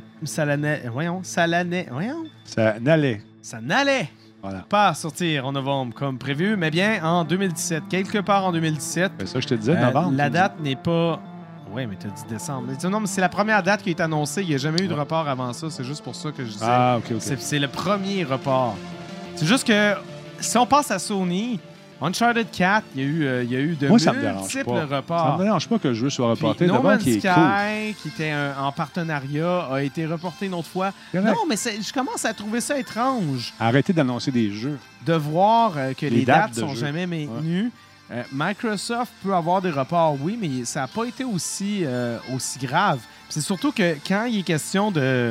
pas sortir en novembre comme prévu, mais bien en 2017, quelque part en 2017. C'est ça que je te disais, novembre. La date n'est pas... Oui, mais tu as dit décembre. Non, mais c'est la première date qui est annoncée. Il n'y a jamais eu de report avant ça. C'est juste pour ça que je disais. Ah, OK. C'est le premier report. C'est juste que si on passe à Sony, Uncharted 4, il y a eu de multiples reports. Ça me dérange pas que le jeu soit reporté. No Man's Sky, cool. Qui était en partenariat, a été reporté une autre fois. Correct. Non, mais je commence à trouver ça étrange. Arrêtez d'annoncer des jeux. De voir que les dates ne sont jeu. jamais maintenues. Ouais. Microsoft peut avoir des reports, oui, mais ça n'a pas été aussi grave. C'est surtout que quand il est question de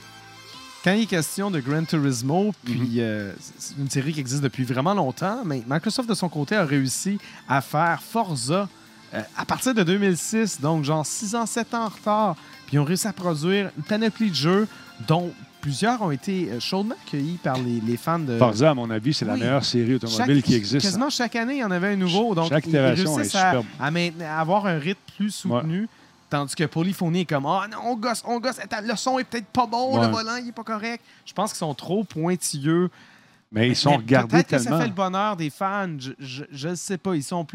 Gran Turismo, puis c'est une série qui existe depuis vraiment longtemps, mais Microsoft, de son côté, a réussi à faire Forza à partir de 2006, donc genre 6 ans, 7 ans en retard. Puis ils ont réussi à produire une panoplie de jeux dont plusieurs ont été chaudement accueillis par les fans de... Forza, à mon avis, c'est la meilleure série automobile qui existe. Quasiment chaque année, il y en avait un nouveau. Donc, chaque itération est superbe. À avoir un rythme plus soutenu. Ouais. Tandis que Polyphony est comme « Ah non, on gosse, le son est peut-être pas bon, le volant il est pas correct. » Je pense qu'ils sont trop pointilleux. Mais ils sont regardés peut-être tellement. Peut-être que ça fait le bonheur des fans. Je ne sais pas. Ils ont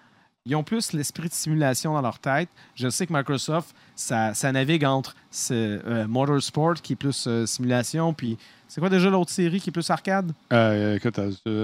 plus l'esprit de simulation dans leur tête. Je sais que Microsoft, ça navigue entre Motorsport, qui est plus simulation, puis c'est quoi déjà l'autre série qui est plus arcade? Écoute,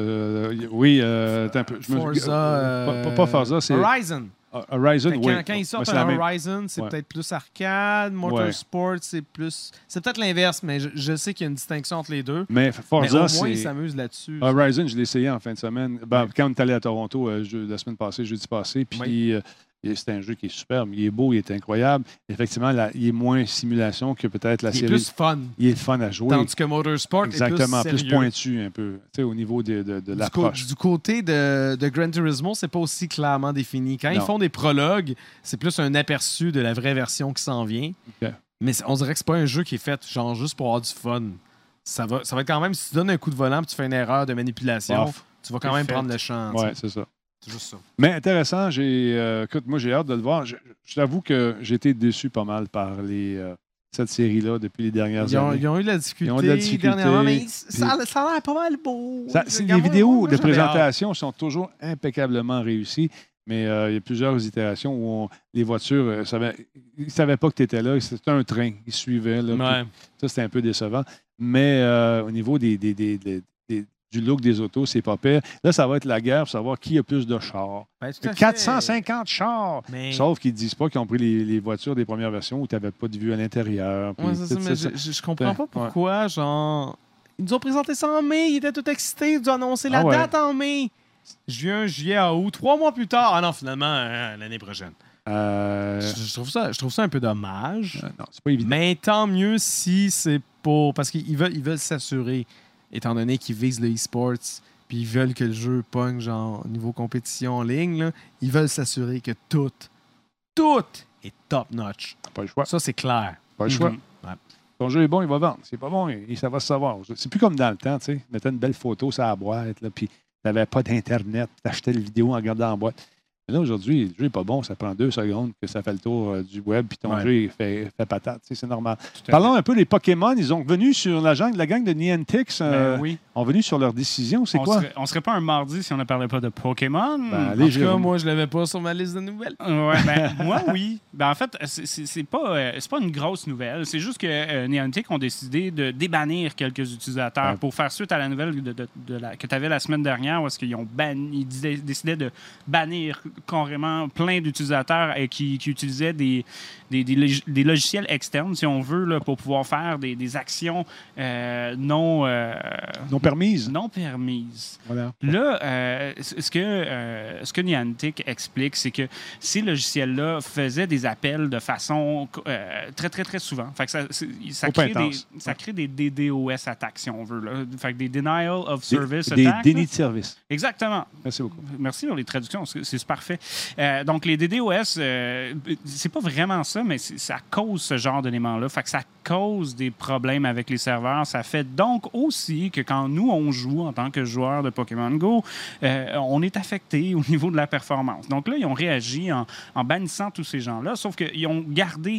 oui, attends un peu. Forza. Pas Forza, c'est... Horizon. Horizon, oui. Quand ils sortent un Horizon, c'est peut-être plus arcade. Motorsport, c'est plus... C'est peut-être l'inverse, mais je sais qu'il y a une distinction entre les deux. Mais Forza, au moins, ils s'amusent là-dessus. Horizon, je l'ai essayé en fin de semaine. Quand on est allé à Toronto la semaine passée, jeudi passé, puis c'est un jeu qui est superbe. Il est beau, il est incroyable. Effectivement, il est moins simulation que peut-être la série. Il est plus fun. Il est fun à jouer. Tandis que Motorsport exactement, est plus pointu un peu, au niveau de l'approche. Du côté de Gran Turismo, c'est pas aussi clairement défini. Quand ils font des prologues, c'est plus un aperçu de la vraie version qui s'en vient. Okay. Mais on dirait que c'est pas un jeu qui est fait genre juste pour avoir du fun. Ça va être quand même, si tu donnes un coup de volant et tu fais une erreur de manipulation, tu vas quand même prendre le champ. Oui, c'est ça. C'est juste ça. Mais intéressant, écoute, moi j'ai hâte de le voir. Je t'avoue que j'ai été déçu pas mal par cette série-là depuis les dernières années. Ils ont eu de la difficulté dernièrement, mais ça a l'air pas mal beau. Les vidéos de présentation sont toujours impeccablement réussies, mais il y a plusieurs itérations où les voitures, ils ne savaient pas que tu étais là. C'était un train. Ils suivaient. Là, ça, c'était un peu décevant. Mais au niveau du look des autos, c'est pas pire. Là, ça va être la guerre pour savoir qui a plus de chars. 450 chars! Mais... Sauf qu'ils ne disent pas qu'ils ont pris les voitures des premières versions où tu n'avais pas de vue à l'intérieur. Oui, c'est ça, mais je comprends pas pourquoi, genre... Ils nous ont présenté ça en mai, ils étaient tout excités, ils nous ont annoncé la date en mai. Juin, juillet, août, 3 mois plus tard. Ah non, finalement, l'année prochaine. Je trouve ça un peu dommage. Non, c'est pas évident. Mais tant mieux si c'est pour... Parce qu'ils veulent s'assurer, étant donné qu'ils visent le e-sports, puis ils veulent que le jeu pogne, genre, niveau compétition en ligne, là, ils veulent s'assurer que tout est top-notch. Pas le choix. Ça, c'est clair. Pas le choix. Ouais. Ton jeu est bon, il va vendre. C'est pas bon, ça va se savoir. C'est plus comme dans le temps, tu sais. Mettais une belle photo sur la boîte, là, puis t'avais pas d'Internet, t'achetais la vidéo en regardant la boîte. Mais là, aujourd'hui, le jeu n'est pas bon. Ça prend 2 secondes que ça fait le tour du web, puis ton jeu fait patate. C'est normal. Parlons un peu des Pokémon. Ils ont venu sur la gang de Niantic. Ont venu sur leur décision. C'est quoi? On serait pas un mardi si on ne parlait pas de Pokémon. En tout cas, moi, je l'avais pas sur ma liste de nouvelles. Moi, oui. En fait, c'est pas une grosse nouvelle. C'est juste que Niantic ont décidé de débannir quelques utilisateurs pour faire suite à la nouvelle que tu avais la semaine dernière où ils décidaient de bannir carrément plein d'utilisateurs qui utilisaient des logiciels externes, si on veut, là, pour pouvoir faire des actions non permises. Non permises. Voilà. Là, ce que Niantic explique, c'est que ces logiciels-là faisaient des appels de façon très, très, très souvent. Fait que ça crée des DDoS attaques, si on veut. Là. Fait que des Denial of Service attaques. Des dénis de service. Exactement. Merci beaucoup. Merci pour les traductions. C'est parfait. Donc, les DDoS, c'est pas vraiment ça, mais ça cause ce genre d'éléments-là. Fait que ça cause des problèmes avec les serveurs. Ça fait donc aussi que quand nous, on joue en tant que joueur de Pokémon Go, on est affecté au niveau de la performance. Donc là, ils ont réagi en bannissant tous ces gens-là, sauf qu'ils ont gardé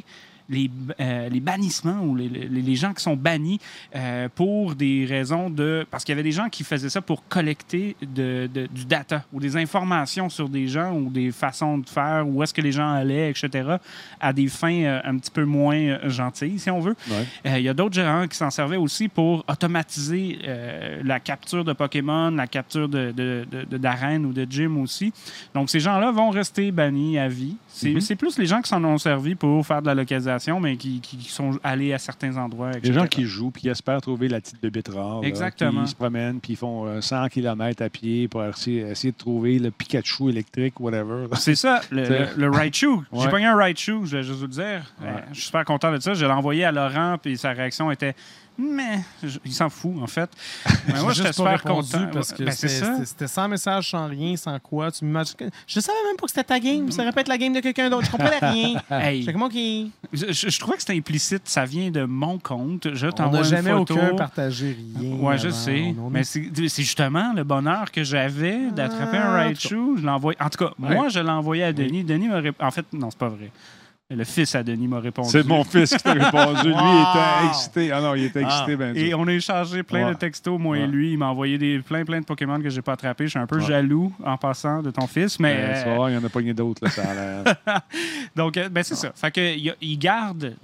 les bannissements ou les gens qui sont bannis pour des raisons de... Parce qu'il y avait des gens qui faisaient ça pour collecter du data ou des informations sur des gens ou des façons de faire, où est-ce que les gens allaient, etc., à des fins un petit peu moins gentilles, si on veut. Il y a d'autres gens qui s'en servaient aussi pour automatiser la capture de Pokémon, la capture d'arènes ou de gym aussi. Donc, ces gens-là vont rester bannis à vie. C'est plus les gens qui s'en ont servi pour faire de la localisation, mais qui sont allés à certains endroits, etc. Les gens qui jouent puis qui espèrent trouver la petite bébête rare. Exactement. Qui se promènent puis ils font 100 km à pied pour essayer de trouver le Pikachu électrique, whatever. C'est ça, le Raichu. J'ai pogné un Raichu, je vais juste vous le dire. Je suis super content de ça. Je l'ai envoyé à Laurent puis sa réaction était... Mais il s'en fout, en fait. Mais moi, j'étais super content. Parce que c'était sans message, sans rien, sans quoi. Tu m'imagines que... Je savais même pas que c'était ta game. Ça répète la game de quelqu'un d'autre. Je comprenais rien. Hey. Je trouvais que c'était implicite. Ça vient de mon compte. On n'a jamais aucun partagé rien. Oui, je sais. Mais c'est justement le bonheur que j'avais d'attraper un Raichu. Je l'envoie. En tout cas, moi, je l'ai envoyé à Denis. Denis m'a répondu. En fait, non, c'est pas vrai. Le fils à Denis m'a répondu. C'est mon fils qui t'a répondu. Lui, il était excité. Ah non, il était excité, ben Et on a échangé plein de textos, moi et lui. Il m'a envoyé plein de Pokémon que j'ai pas attrapés. Je suis un peu jaloux, en passant, de ton fils. Mais il y en a pas d'autres, là, ça a l'air. Donc, c'est ça. Fait que, il garde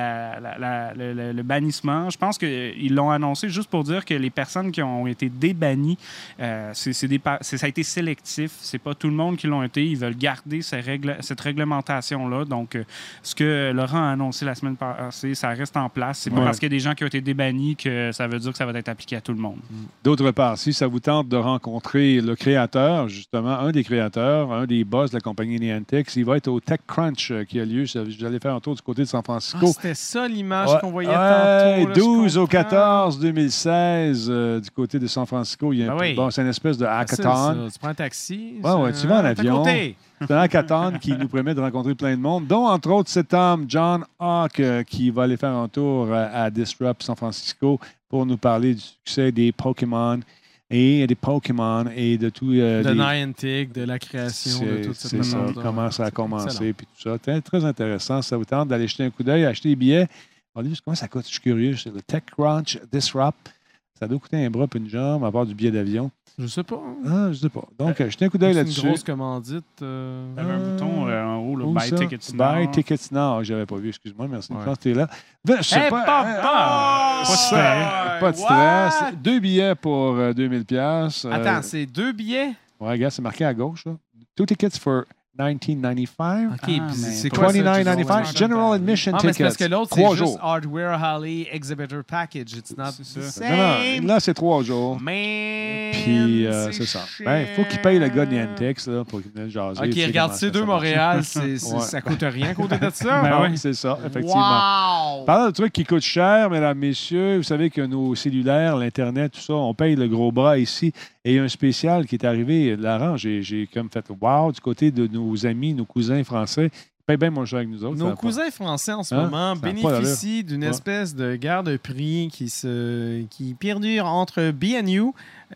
le bannissement. Je pense qu'ils l'ont annoncé juste pour dire que les personnes qui ont été débannies, ça a été sélectif. C'est pas tout le monde qui l'ont été. Ils veulent garder cette réglementation-là. Donc, ce que Laurent a annoncé la semaine passée, ça reste en place. C'est pas parce qu'il y a des gens qui ont été débannis que ça veut dire que ça va être appliqué à tout le monde. D'autre part, si ça vous tente de rencontrer le créateur, justement, un des créateurs, un des boss de la compagnie Niantic, il va être au TechCrunch qui a lieu. J'allais faire un tour du côté de San Francisco. C'était ça l'image qu'on voyait tantôt. Là, 12 au 14 2016 du côté de San Francisco. Il y a c'est une espèce de hackathon. Tu prends un taxi. Tu vas en avion. C'est un hackathon qui nous permet de rencontrer plein de monde, dont, entre autres, cet homme, John Hawk, qui va aller faire un tour à Disrupt San Francisco pour nous parler du succès des Pokémon et de tout. De Niantic, de la création de toute cette façon. Comment ça a commencé, puis tout ça. Très, très intéressant. Ça vous tente d'aller jeter un coup d'œil, acheter des billets. On dit, comment ça coûte? Je suis curieux. C'est le TechCrunch Disrupt. Ça doit coûter un bras et une jambe à part du billet d'avion. Je sais pas. Ah, je sais pas. Donc, jetez un coup d'œil là-dessus. C'est une grosse commandite. Il y avait un bouton en haut, là, Buy Tickets Now. Buy Tickets Now. Je n'avais pas vu, excuse-moi, merci. Je pense que tu es là. Je sais pas. Pas de stress. 2 billets pour 2000$. Attends, c'est 2 billets? Ouais, regarde, c'est marqué à gauche. Là. 2 tickets for $19.95. OK, puis c'est quoi ça? $29.95. General admission tickets. Parce que l'autre, c'est juste Hardware Holly Exhibitor Package. It's not the same. Non, là, c'est 3 jours. Man, puis, c'est ça. Il faut qu'il paye le gars de Niantic pour qu'il vienne jaser. OK, regarde, C2 Montréal, ça coûte rien à côté de ça. Oui, c'est ça, effectivement. Wow! Parlant de trucs qui coûtent cher, mesdames, messieurs, vous savez que nos cellulaires, l'Internet, tout ça, on paye le gros bras ici. Et il y a un spécial qui est arrivé, Laurent, j'ai comme fait wow du côté de nos amis, nos cousins français. Ils payent bien moins cher que nous autres. Nos cousins français en ce moment bénéficient d'une espèce de guerre de prix qui perdure entre BNU,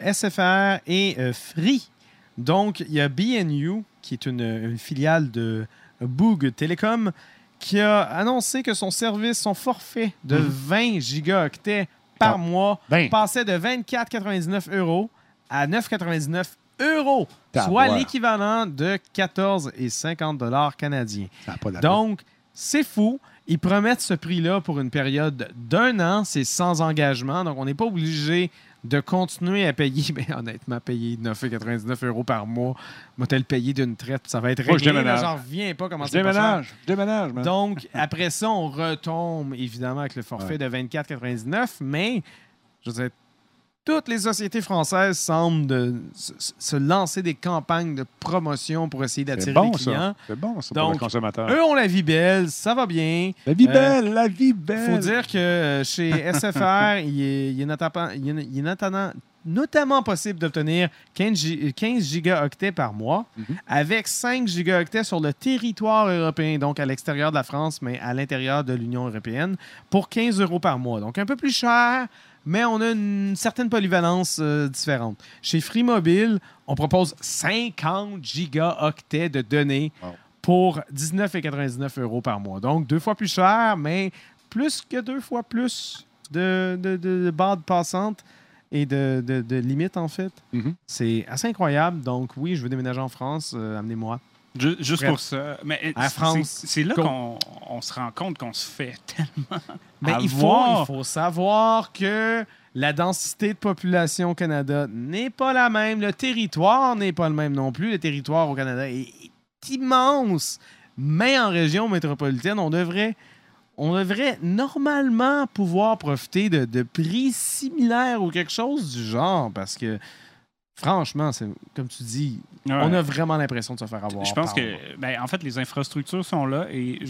SFR et Free. Donc, il y a BNU, qui est une filiale de Bouygues Télécom, qui a annoncé que son forfait de 20 gigaoctets par mois passait de 24,99 € à 9,99 €, soit l'équivalent de 14,50 $ canadiens. Donc, c'est fou. Ils promettent ce prix-là pour une période d'1 an. C'est sans engagement. Donc, on n'est pas obligé de continuer à payer. Mais honnêtement, payer 9,99 € par mois, moi, t'as le payer d'une traite. Ça va être réglé. J'en reviens pas comment c'est possible. Je déménage. Donc, après ça, on retombe évidemment avec le forfait de 24,99 $. Mais, je veux dire, toutes les sociétés françaises semblent se lancer des campagnes de promotion pour essayer d'attirer les clients. C'est bon, ça, pour le consommateur. Eux ont la vie belle, ça va bien. La vie belle, la vie belle. Il faut dire que chez SFR, il est notamment possible d'obtenir 15 gigaoctets par mois avec 5 gigaoctets sur le territoire européen, donc à l'extérieur de la France, mais à l'intérieur de l'Union européenne, pour 15 € par mois. Donc un peu plus cher, mais on a une certaine polyvalence différente. Chez Free Mobile, on propose 50 gigaoctets de données pour 19,99 € par mois. Donc, 2 fois plus cher, mais plus que 2 fois plus de bandes passantes et de limites, en fait. C'est assez incroyable. Donc, oui, je veux déménager en France. Amenez-moi. Juste pour ça. Mais c'est là qu'on se rend compte qu'on se fait tellement. Mais il faut savoir que la densité de population au Canada n'est pas la même. Le territoire n'est pas le même non plus. Le territoire au Canada est immense. Mais en région métropolitaine, on devrait normalement pouvoir profiter de prix similaires ou quelque chose du genre parce que, franchement, c'est, comme tu dis, on a vraiment l'impression de se faire avoir. Je pense que, en fait, les infrastructures sont là et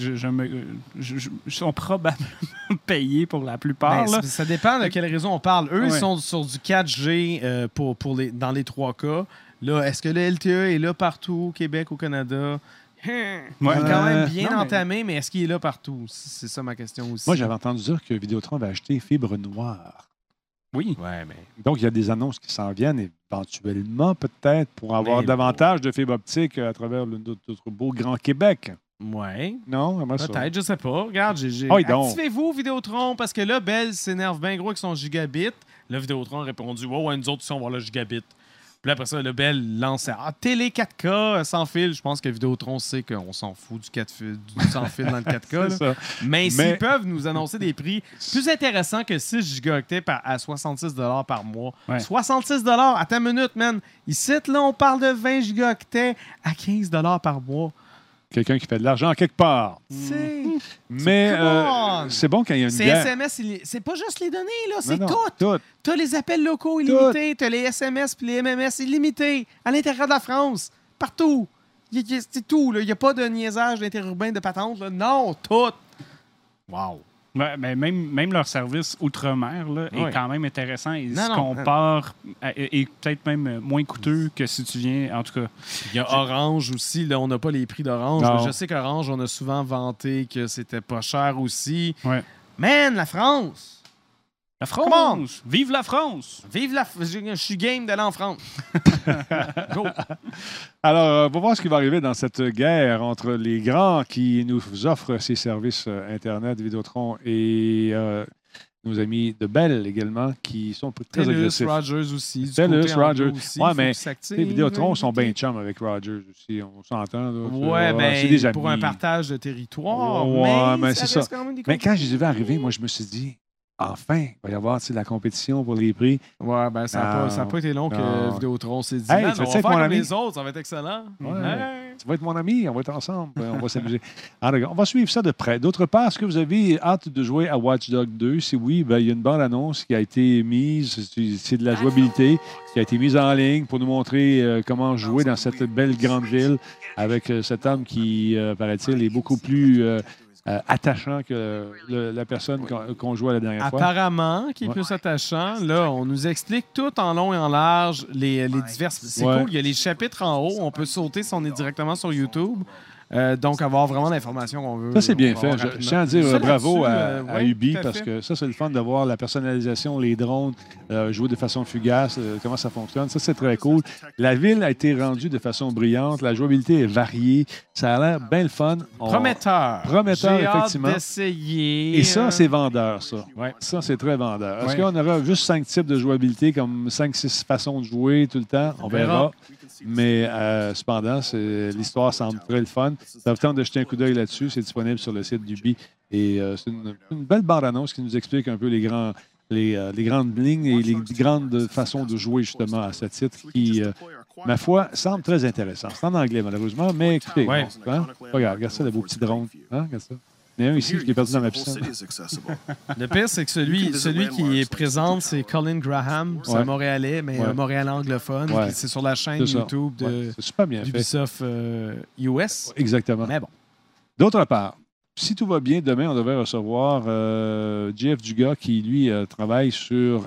sont probablement payées pour la plupart. Ça dépend de quelle raison on parle. Eux, ils sont sur du 4G dans les 3 cas. Là, est-ce que le LTE est là partout au Québec, au Canada? Il est quand même bien entamé, mais est-ce qu'il est là partout? C'est ça ma question aussi. Moi, j'avais entendu dire que Vidéotron va acheter fibre noire. Oui. Ouais, mais... Donc, il y a des annonces qui s'en viennent éventuellement, peut-être, pour avoir davantage de fibres optiques à travers notre beau Grand Québec. Oui. Non? Peut-être, je sais pas. Regarde, activez-vous Vidéotron, parce que là, Bell s'énerve bien gros avec son gigabit. Là, Vidéotron a répondu, ouais, nous autres, on va le gigabit. Puis après ça, le Bell lance télé 4K sans fil. Je pense que Vidéotron sait qu'on s'en fout du sans fil dans le 4K. Mais s'ils peuvent nous annoncer des prix plus intéressants que 6 gigaoctets à 66 $ par mois. 66 $, à ta minute, man. Ici, là, on parle de 20 gigaoctets à 15 $ par mois. Quelqu'un qui fait de l'argent quelque part. Mais c'est bon quand il y a une guerre. C'est SMS, c'est pas juste les données, là, c'est tout. T'as les appels locaux illimités, t'as les SMS puis les MMS illimités à l'intérieur de la France, partout. C'est tout, là. Il n'y a pas de niaisage d'interurbain de patente, là. Non, tout. Wow. Ouais, mais même leur service outre-mer là, est quand même intéressant et se compare est peut-être même moins coûteux que si tu viens, en tout cas. Il y a Orange aussi, là, on n'a pas les prix d'Orange. Je sais qu'Orange, on a souvent vanté que c'était pas cher aussi. Ouais. Man, la France! La France! Vive la France! Vive la je suis game d'aller en France. Go! Alors, on va voir ce qui va arriver dans cette guerre entre les grands qui nous offrent ces services Internet, Vidéotron et nos amis de Bell également qui sont très agressifs. Rogers aussi. TELUS, Rogers. Oui, mais les Vidéotron sont bien chums avec Rogers aussi. On s'entend. Oui, mais pour un partage de territoire. Mais c'est ça. Mais quand je les ai vus arriver, moi, je me suis dit, enfin, il va y avoir de la compétition pour les prix. Ouais, ben ça n'a pas été long que Vidéotron s'est dit, on va faire comme les autres, ça va être excellent. Tu vas être mon ami, on va être ensemble, on va s'amuser. Alors, on va suivre ça de près. D'autre part, est-ce que vous avez hâte de jouer à Watch Dogs 2? Si oui, il y a une bande-annonce qui a été mise, c'est de la jouabilité, qui a été mise en ligne pour nous montrer comment jouer dans cette belle grande ville avec cet homme qui, paraît-il, est beaucoup plus... attachant que la personne qu'on jouait la dernière fois. Apparemment, qui est plus attachant. Là, on nous explique tout en long et en large les diverses... C'est cool, il y a les chapitres en haut. On peut sauter si on est directement sur YouTube. Donc, avoir vraiment l'information qu'on veut. Ça, c'est bien fait. Je tiens à dire bravo à Ubi parce que ça, c'est le fun de voir la personnalisation, les drones, jouer de façon fugace, comment ça fonctionne. Ça, c'est très cool. La ville a été rendue de façon brillante. La jouabilité est variée. Ça a l'air bien le fun. Prometteur. Prometteur, J'ai effectivement. Hâte d'essayer. Et ça, c'est vendeur, ça. Ouais. Ça, c'est très vendeur. Est-ce qu'on aura juste 5 types de jouabilité, comme 5-6 façons de jouer tout le temps? On verra. Mais cependant, l'histoire semble très le fun. Ça vous tente de jeter un coup d'œil là-dessus. C'est disponible sur le site d'Ubi. Et c'est une belle bande-annonce qui nous explique un peu les grandes lignes et les grandes façons de jouer justement à ce titre qui, ma foi, semble très intéressant. C'est en anglais, malheureusement, mais écoutez, regarde ça, le beau petit drone. Regarde ça. Il y en a un ici, je l'ai perdu dans ma piscine. Le pire, c'est que celui qui est présent, c'est Colin Graham. C'est un Montréalais, mais un Montréalais anglophone. C'est sur la chaîne YouTube d'Ubisoft US. Exactement. Mais bon. D'autre part, si tout va bien, demain, on devrait recevoir Jeff Dugas qui, lui, a travaillé sur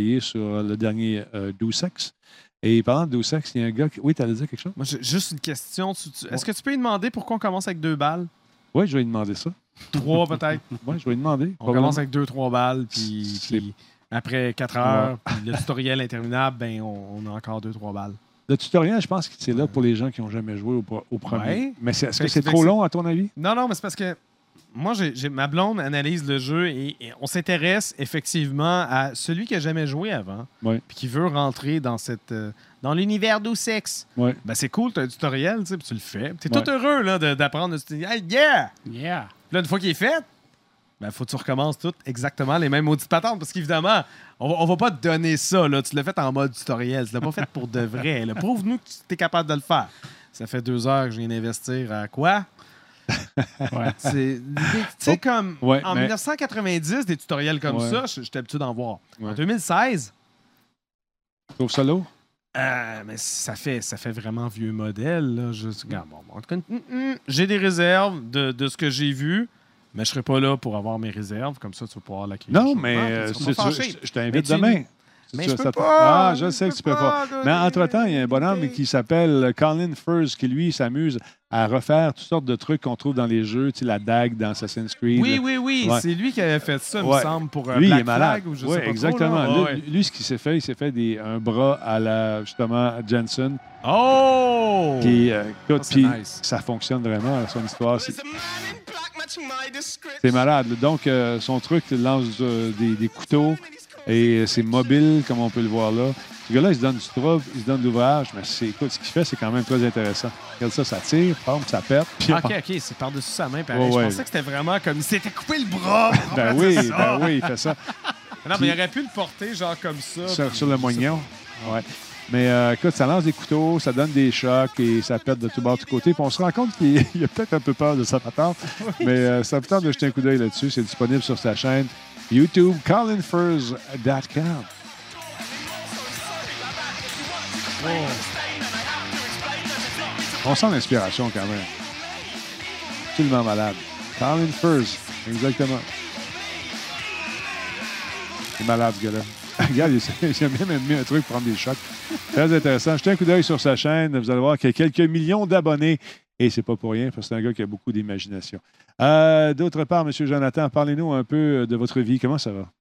le dernier Deus Ex. Et parlant de Deus Ex, il y a un gars qui... Oui, tu allais dire quelque chose? Moi, j'ai juste une question. Est-ce que tu peux lui demander pourquoi on commence avec 2 balles? Oui, je vais lui demander ça. 3 peut-être? Oui, je vais lui demander. On commence avec 2-3 balles, puis après 4 heures, puis le tutoriel interminable, ben on a encore 2-3 balles. Le tutoriel, je pense que c'est là pour les gens qui n'ont jamais joué au premier. Ouais. Mais est-ce que c'est trop long, à ton avis? Non, mais c'est parce que moi, ma blonde analyse le jeu et on s'intéresse effectivement à celui qui n'a jamais joué avant puis qui veut rentrer dans l'univers d'O Sex. Ouais. Ben, c'est cool, tu as un tutoriel, puis tu le fais. Tu es tout heureux là, d'apprendre. Hey, yeah! Yeah! Puis là, une fois qu'il est fait, ben, faut que tu recommences tout exactement les mêmes maudites patentes. Parce qu'évidemment, on va pas te donner ça. Là. Tu l'as fait en mode tutoriel. Tu l'as pas fait pour de vrai. Là. Prouve-nous que tu es capable de le faire. Ça fait 2 heures que je viens d'investir à quoi? Ouais. Tu sais, comme en 1990, des tutoriels comme ça, j'étais habitué d'en voir. En 2016... Tu trouves ça lourd? Mais ça fait vraiment vieux modèle. Là. Regarde, en tout cas, j'ai des réserves de ce que j'ai vu, mais je serai pas là pour avoir mes réserves. Comme ça, tu vas pouvoir l'acquérir. Non, mais je t'invite demain. Mais je peux pas. Ah, je sais que tu peux pas. Mais entre-temps, il y a un bonhomme qui s'appelle Colin Furze qui, lui, s'amuse à refaire toutes sortes de trucs qu'on trouve dans les jeux, tu sais, la dague dans Assassin's Creed. Oui. Ouais. C'est lui qui avait fait ça, il me semble, pour lui, Black il est malade. Flag ou je oui, sais pas exactement. trop, là. Lui, ce qu'il s'est fait, un bras à la, justement, Jensen. Oh! Puis, c'est nice. Ça fonctionne vraiment, son histoire. C'est malade. Donc, son truc, il lance des couteaux et c'est mobile, comme on peut le voir là. Ce gars-là, il se donne du trouble, il se donne de l'ouvrage, mais écoute, ce qu'il fait, c'est quand même très intéressant. Regarde ça tire, ça pète. Puis OK, c'est par-dessus sa main, pareil. Je pensais que c'était vraiment comme il s'était coupé le bras. Ben oui, il fait ça. Non, mais il aurait pu le porter genre comme ça. Sur le moignon. Ouais. Mais écoute, ça lance des couteaux, ça donne des chocs et ça pète de tout bord, de tout côté. Puis on se rend compte qu'il a peut-être un peu peur de sa patente. Mais ça me tente de jeter un coup d'œil là-dessus. C'est disponible sur sa chaîne YouTube, colinfurze.com. On sent l'inspiration quand même. Absolument malade. Colin Furze, exactement. C'est malade, ce gars-là. Regarde, il a même mis un truc pour prendre des chocs. Très intéressant. Jetez un coup d'œil sur sa chaîne. Vous allez voir qu'il y a quelques millions d'abonnés. Et c'est pas pour rien, parce que c'est un gars qui a beaucoup d'imagination. D'autre part, M. Jonathan, parlez-nous un peu de votre vie. Comment ça va?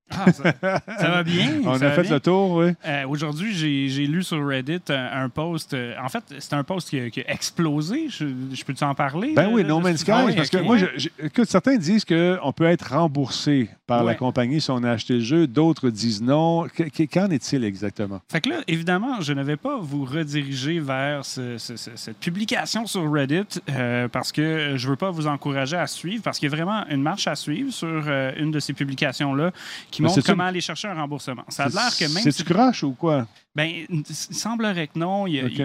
Ça va bien. On a fait le tour, oui. Aujourd'hui, j'ai lu sur Reddit un post. En fait, c'est un post qui a explosé. Je peux t'en parler? Ben oui, No Man's Sky. Parce que moi, écoute, certains disent qu'on peut être remboursé par la compagnie si on a acheté le jeu. D'autres disent non. Qu'en est-il exactement? Fait que là, évidemment, je ne vais pas vous rediriger vers cette publication sur Reddit parce que je ne veux pas vous encourager à suivre, parce qu'il y a vraiment une marche à suivre sur une de ces publications-là qui montre comment aller chercher un remboursement. Ça a l'air que même... C'est-tu croche ou quoi? Bien, il semblerait que non.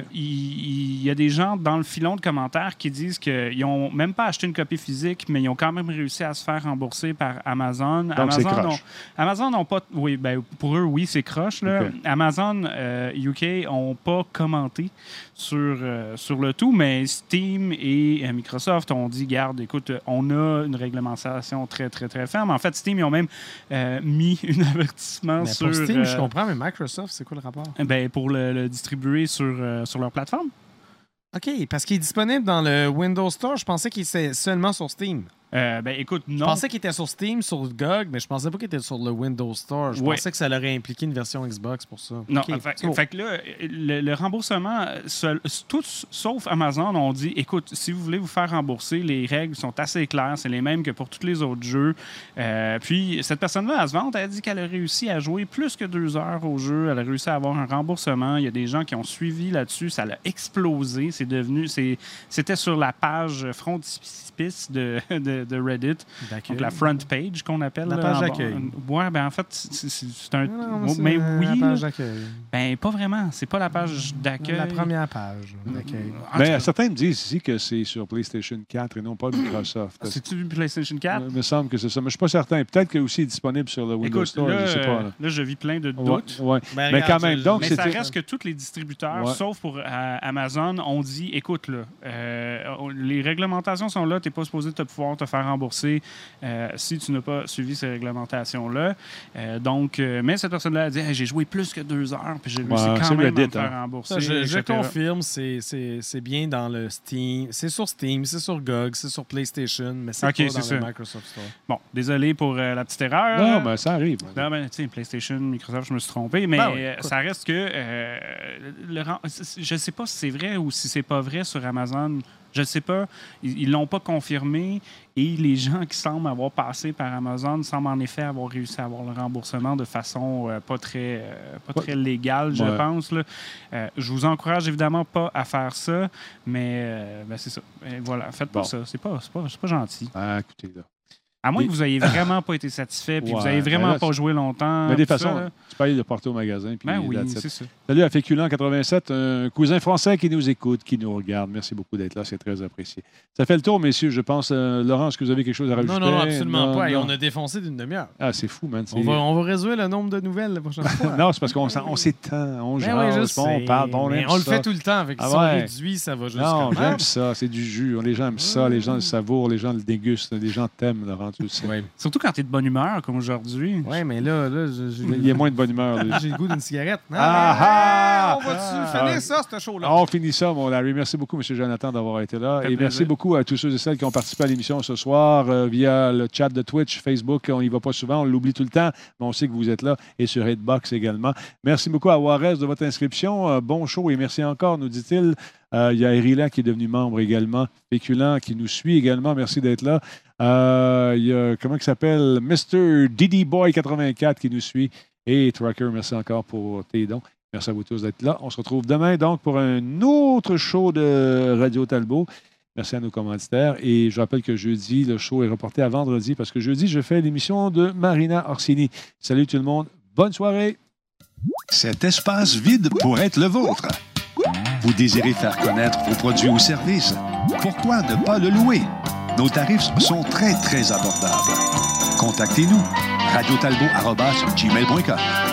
Il y a des gens dans le filon de commentaires qui disent qu'ils n'ont même pas acheté une copie physique, mais ils ont quand même réussi à se faire rembourser par Amazon. Donc, c'est croche. Amazon n'ont pas... Oui, ben, pour eux, oui, c'est croche. Là. Okay. Amazon UK n'ont pas commenté sur le tout, mais Steam et Microsoft ont dit, garde, écoute, on a une réglementation très, très, très ferme. En fait, Steam, ils ont même mis un avertissement sur... Pour Steam, je comprends, mais Microsoft, c'est quoi le rapport? Ben, pour le distribuer sur leur plateforme. OK, parce qu'il est disponible dans le Windows Store. Je pensais qu'il était seulement sur Steam. Ben, écoute, non. Je pensais qu'il était sur Steam, sur GOG, mais je pensais pas qu'il était sur le Windows Store. Je pensais que ça aurait impliqué une version Xbox pour ça. Non, okay. Fait que là, le remboursement, tous sauf Amazon ont dit, écoute, si vous voulez vous faire rembourser, les règles sont assez claires. C'est les mêmes que pour tous les autres jeux. Puis, cette personne-là, à se vendre, elle a dit qu'elle a réussi à jouer plus que 2 heures au jeu. Elle a réussi à avoir un remboursement. Il y a des gens qui ont suivi là-dessus. Ça l'a explosé. C'était sur la page frontispice de Reddit. Donc, la front page qu'on appelle. La page d'accueil. Ouais, ben en fait, c'est un... mais oui. La page d'accueil. Ben, pas vraiment. C'est pas la page d'accueil. La première page d'accueil. Mais certains me disent ici que c'est sur PlayStation 4 et non pas Microsoft. C'est-tu PlayStation 4? Il me semble que c'est ça. Mais je ne suis pas certain. Peut-être qu'il est aussi disponible sur le Windows Store. Là, je sais pas. Là, je vis plein de doutes. Ouais. Mais quand même. Donc, mais ça reste que tous les distributeurs, sauf pour Amazon, ont dit, écoute, là, les réglementations sont là. Tu n'es pas supposé pouvoir te faire rembourser si tu n'as pas suivi ces réglementations-là. Mais cette personne-là a dit hey, j'ai joué plus que 2 heures, puis j'ai réussi quand même à me faire rembourser. Je confirme, c'est bien dans le Steam. C'est sur Steam, c'est sur GOG, c'est sur PlayStation, mais c'est pas dans le Microsoft Store. Bon, désolé pour la petite erreur. Non, mais ça arrive. Non, ben, PlayStation, Microsoft, je me suis trompé, mais ça reste que je ne sais pas si c'est vrai ou si c'est pas vrai sur Amazon. Je ne sais pas. Ils ne l'ont pas confirmé et les gens qui semblent avoir passé par Amazon semblent en effet avoir réussi à avoir le remboursement de façon pas très légale, je pense. Là. Je vous encourage évidemment pas à faire ça, mais c'est ça. Et voilà, faites pas ça. C'est pas gentil. Ah, écoutez, là. À moins que vous n'ayez vraiment pas été satisfait puis que vous n'ayez vraiment pas joué longtemps. Mais des façons, tu peux aller le porter au magasin. Puis oui, c'est ça. Salut à Féculent87, un cousin français qui nous écoute, qui nous regarde. Merci beaucoup d'être là, c'est très apprécié. Ça fait le tour, messieurs, je pense. Laurent, est-ce que vous avez quelque chose à rajouter? Non, absolument pas. Et on a défoncé d'une demi-heure. Ah, c'est fou, man. On va réduire le nombre de nouvelles la prochaine fois. Non, c'est parce qu'on s'étend, on jase, on parle, on le fait tout le temps. Si on réduit, ça va jusqu'à Non, j'aime ça, c'est du jus. Les gens aiment ça, les gens le savourent, les gens le dégustent, les gens t'aiment, Laurent, tu le sais. Surtout quand tu es de bonne humeur, comme aujourd'hui. Oui, mais là il y a moins de bonne humeur. J'ai le goût d'une cigarette. On va-tu finir ça, ce show-là? On finit ça, mon Larry. Merci beaucoup, M. Jonathan, d'avoir été là. Et merci beaucoup à tous ceux et celles qui ont participé à l'émission ce soir via le chat de Twitch, Facebook. On n'y va pas souvent, on l'oublie tout le temps, mais on sait que vous êtes là. Et sur Hitbox également. Merci beaucoup à Juarez de votre inscription. Bon show et merci encore, nous dit-il. Il y a Erila qui est devenu membre également. Féculent qui nous suit également. Merci d'être là. Il y a, comment il s'appelle? Mr. Diddy Boy 84 qui nous suit. Et Tracker, merci encore pour tes dons. Merci à vous tous d'être là. On se retrouve demain donc pour un autre show de Radio Talbot. Merci à nos commanditaires. Et je rappelle que jeudi, le show est reporté à vendredi parce que jeudi, je fais l'émission de Marina Orsini. Salut tout le monde. Bonne soirée. Cet espace vide pourrait être le vôtre. Vous désirez faire connaître vos produits ou services? Pourquoi ne pas le louer? Nos tarifs sont très, très abordables. Contactez-nous. radiotalbot@gmail.com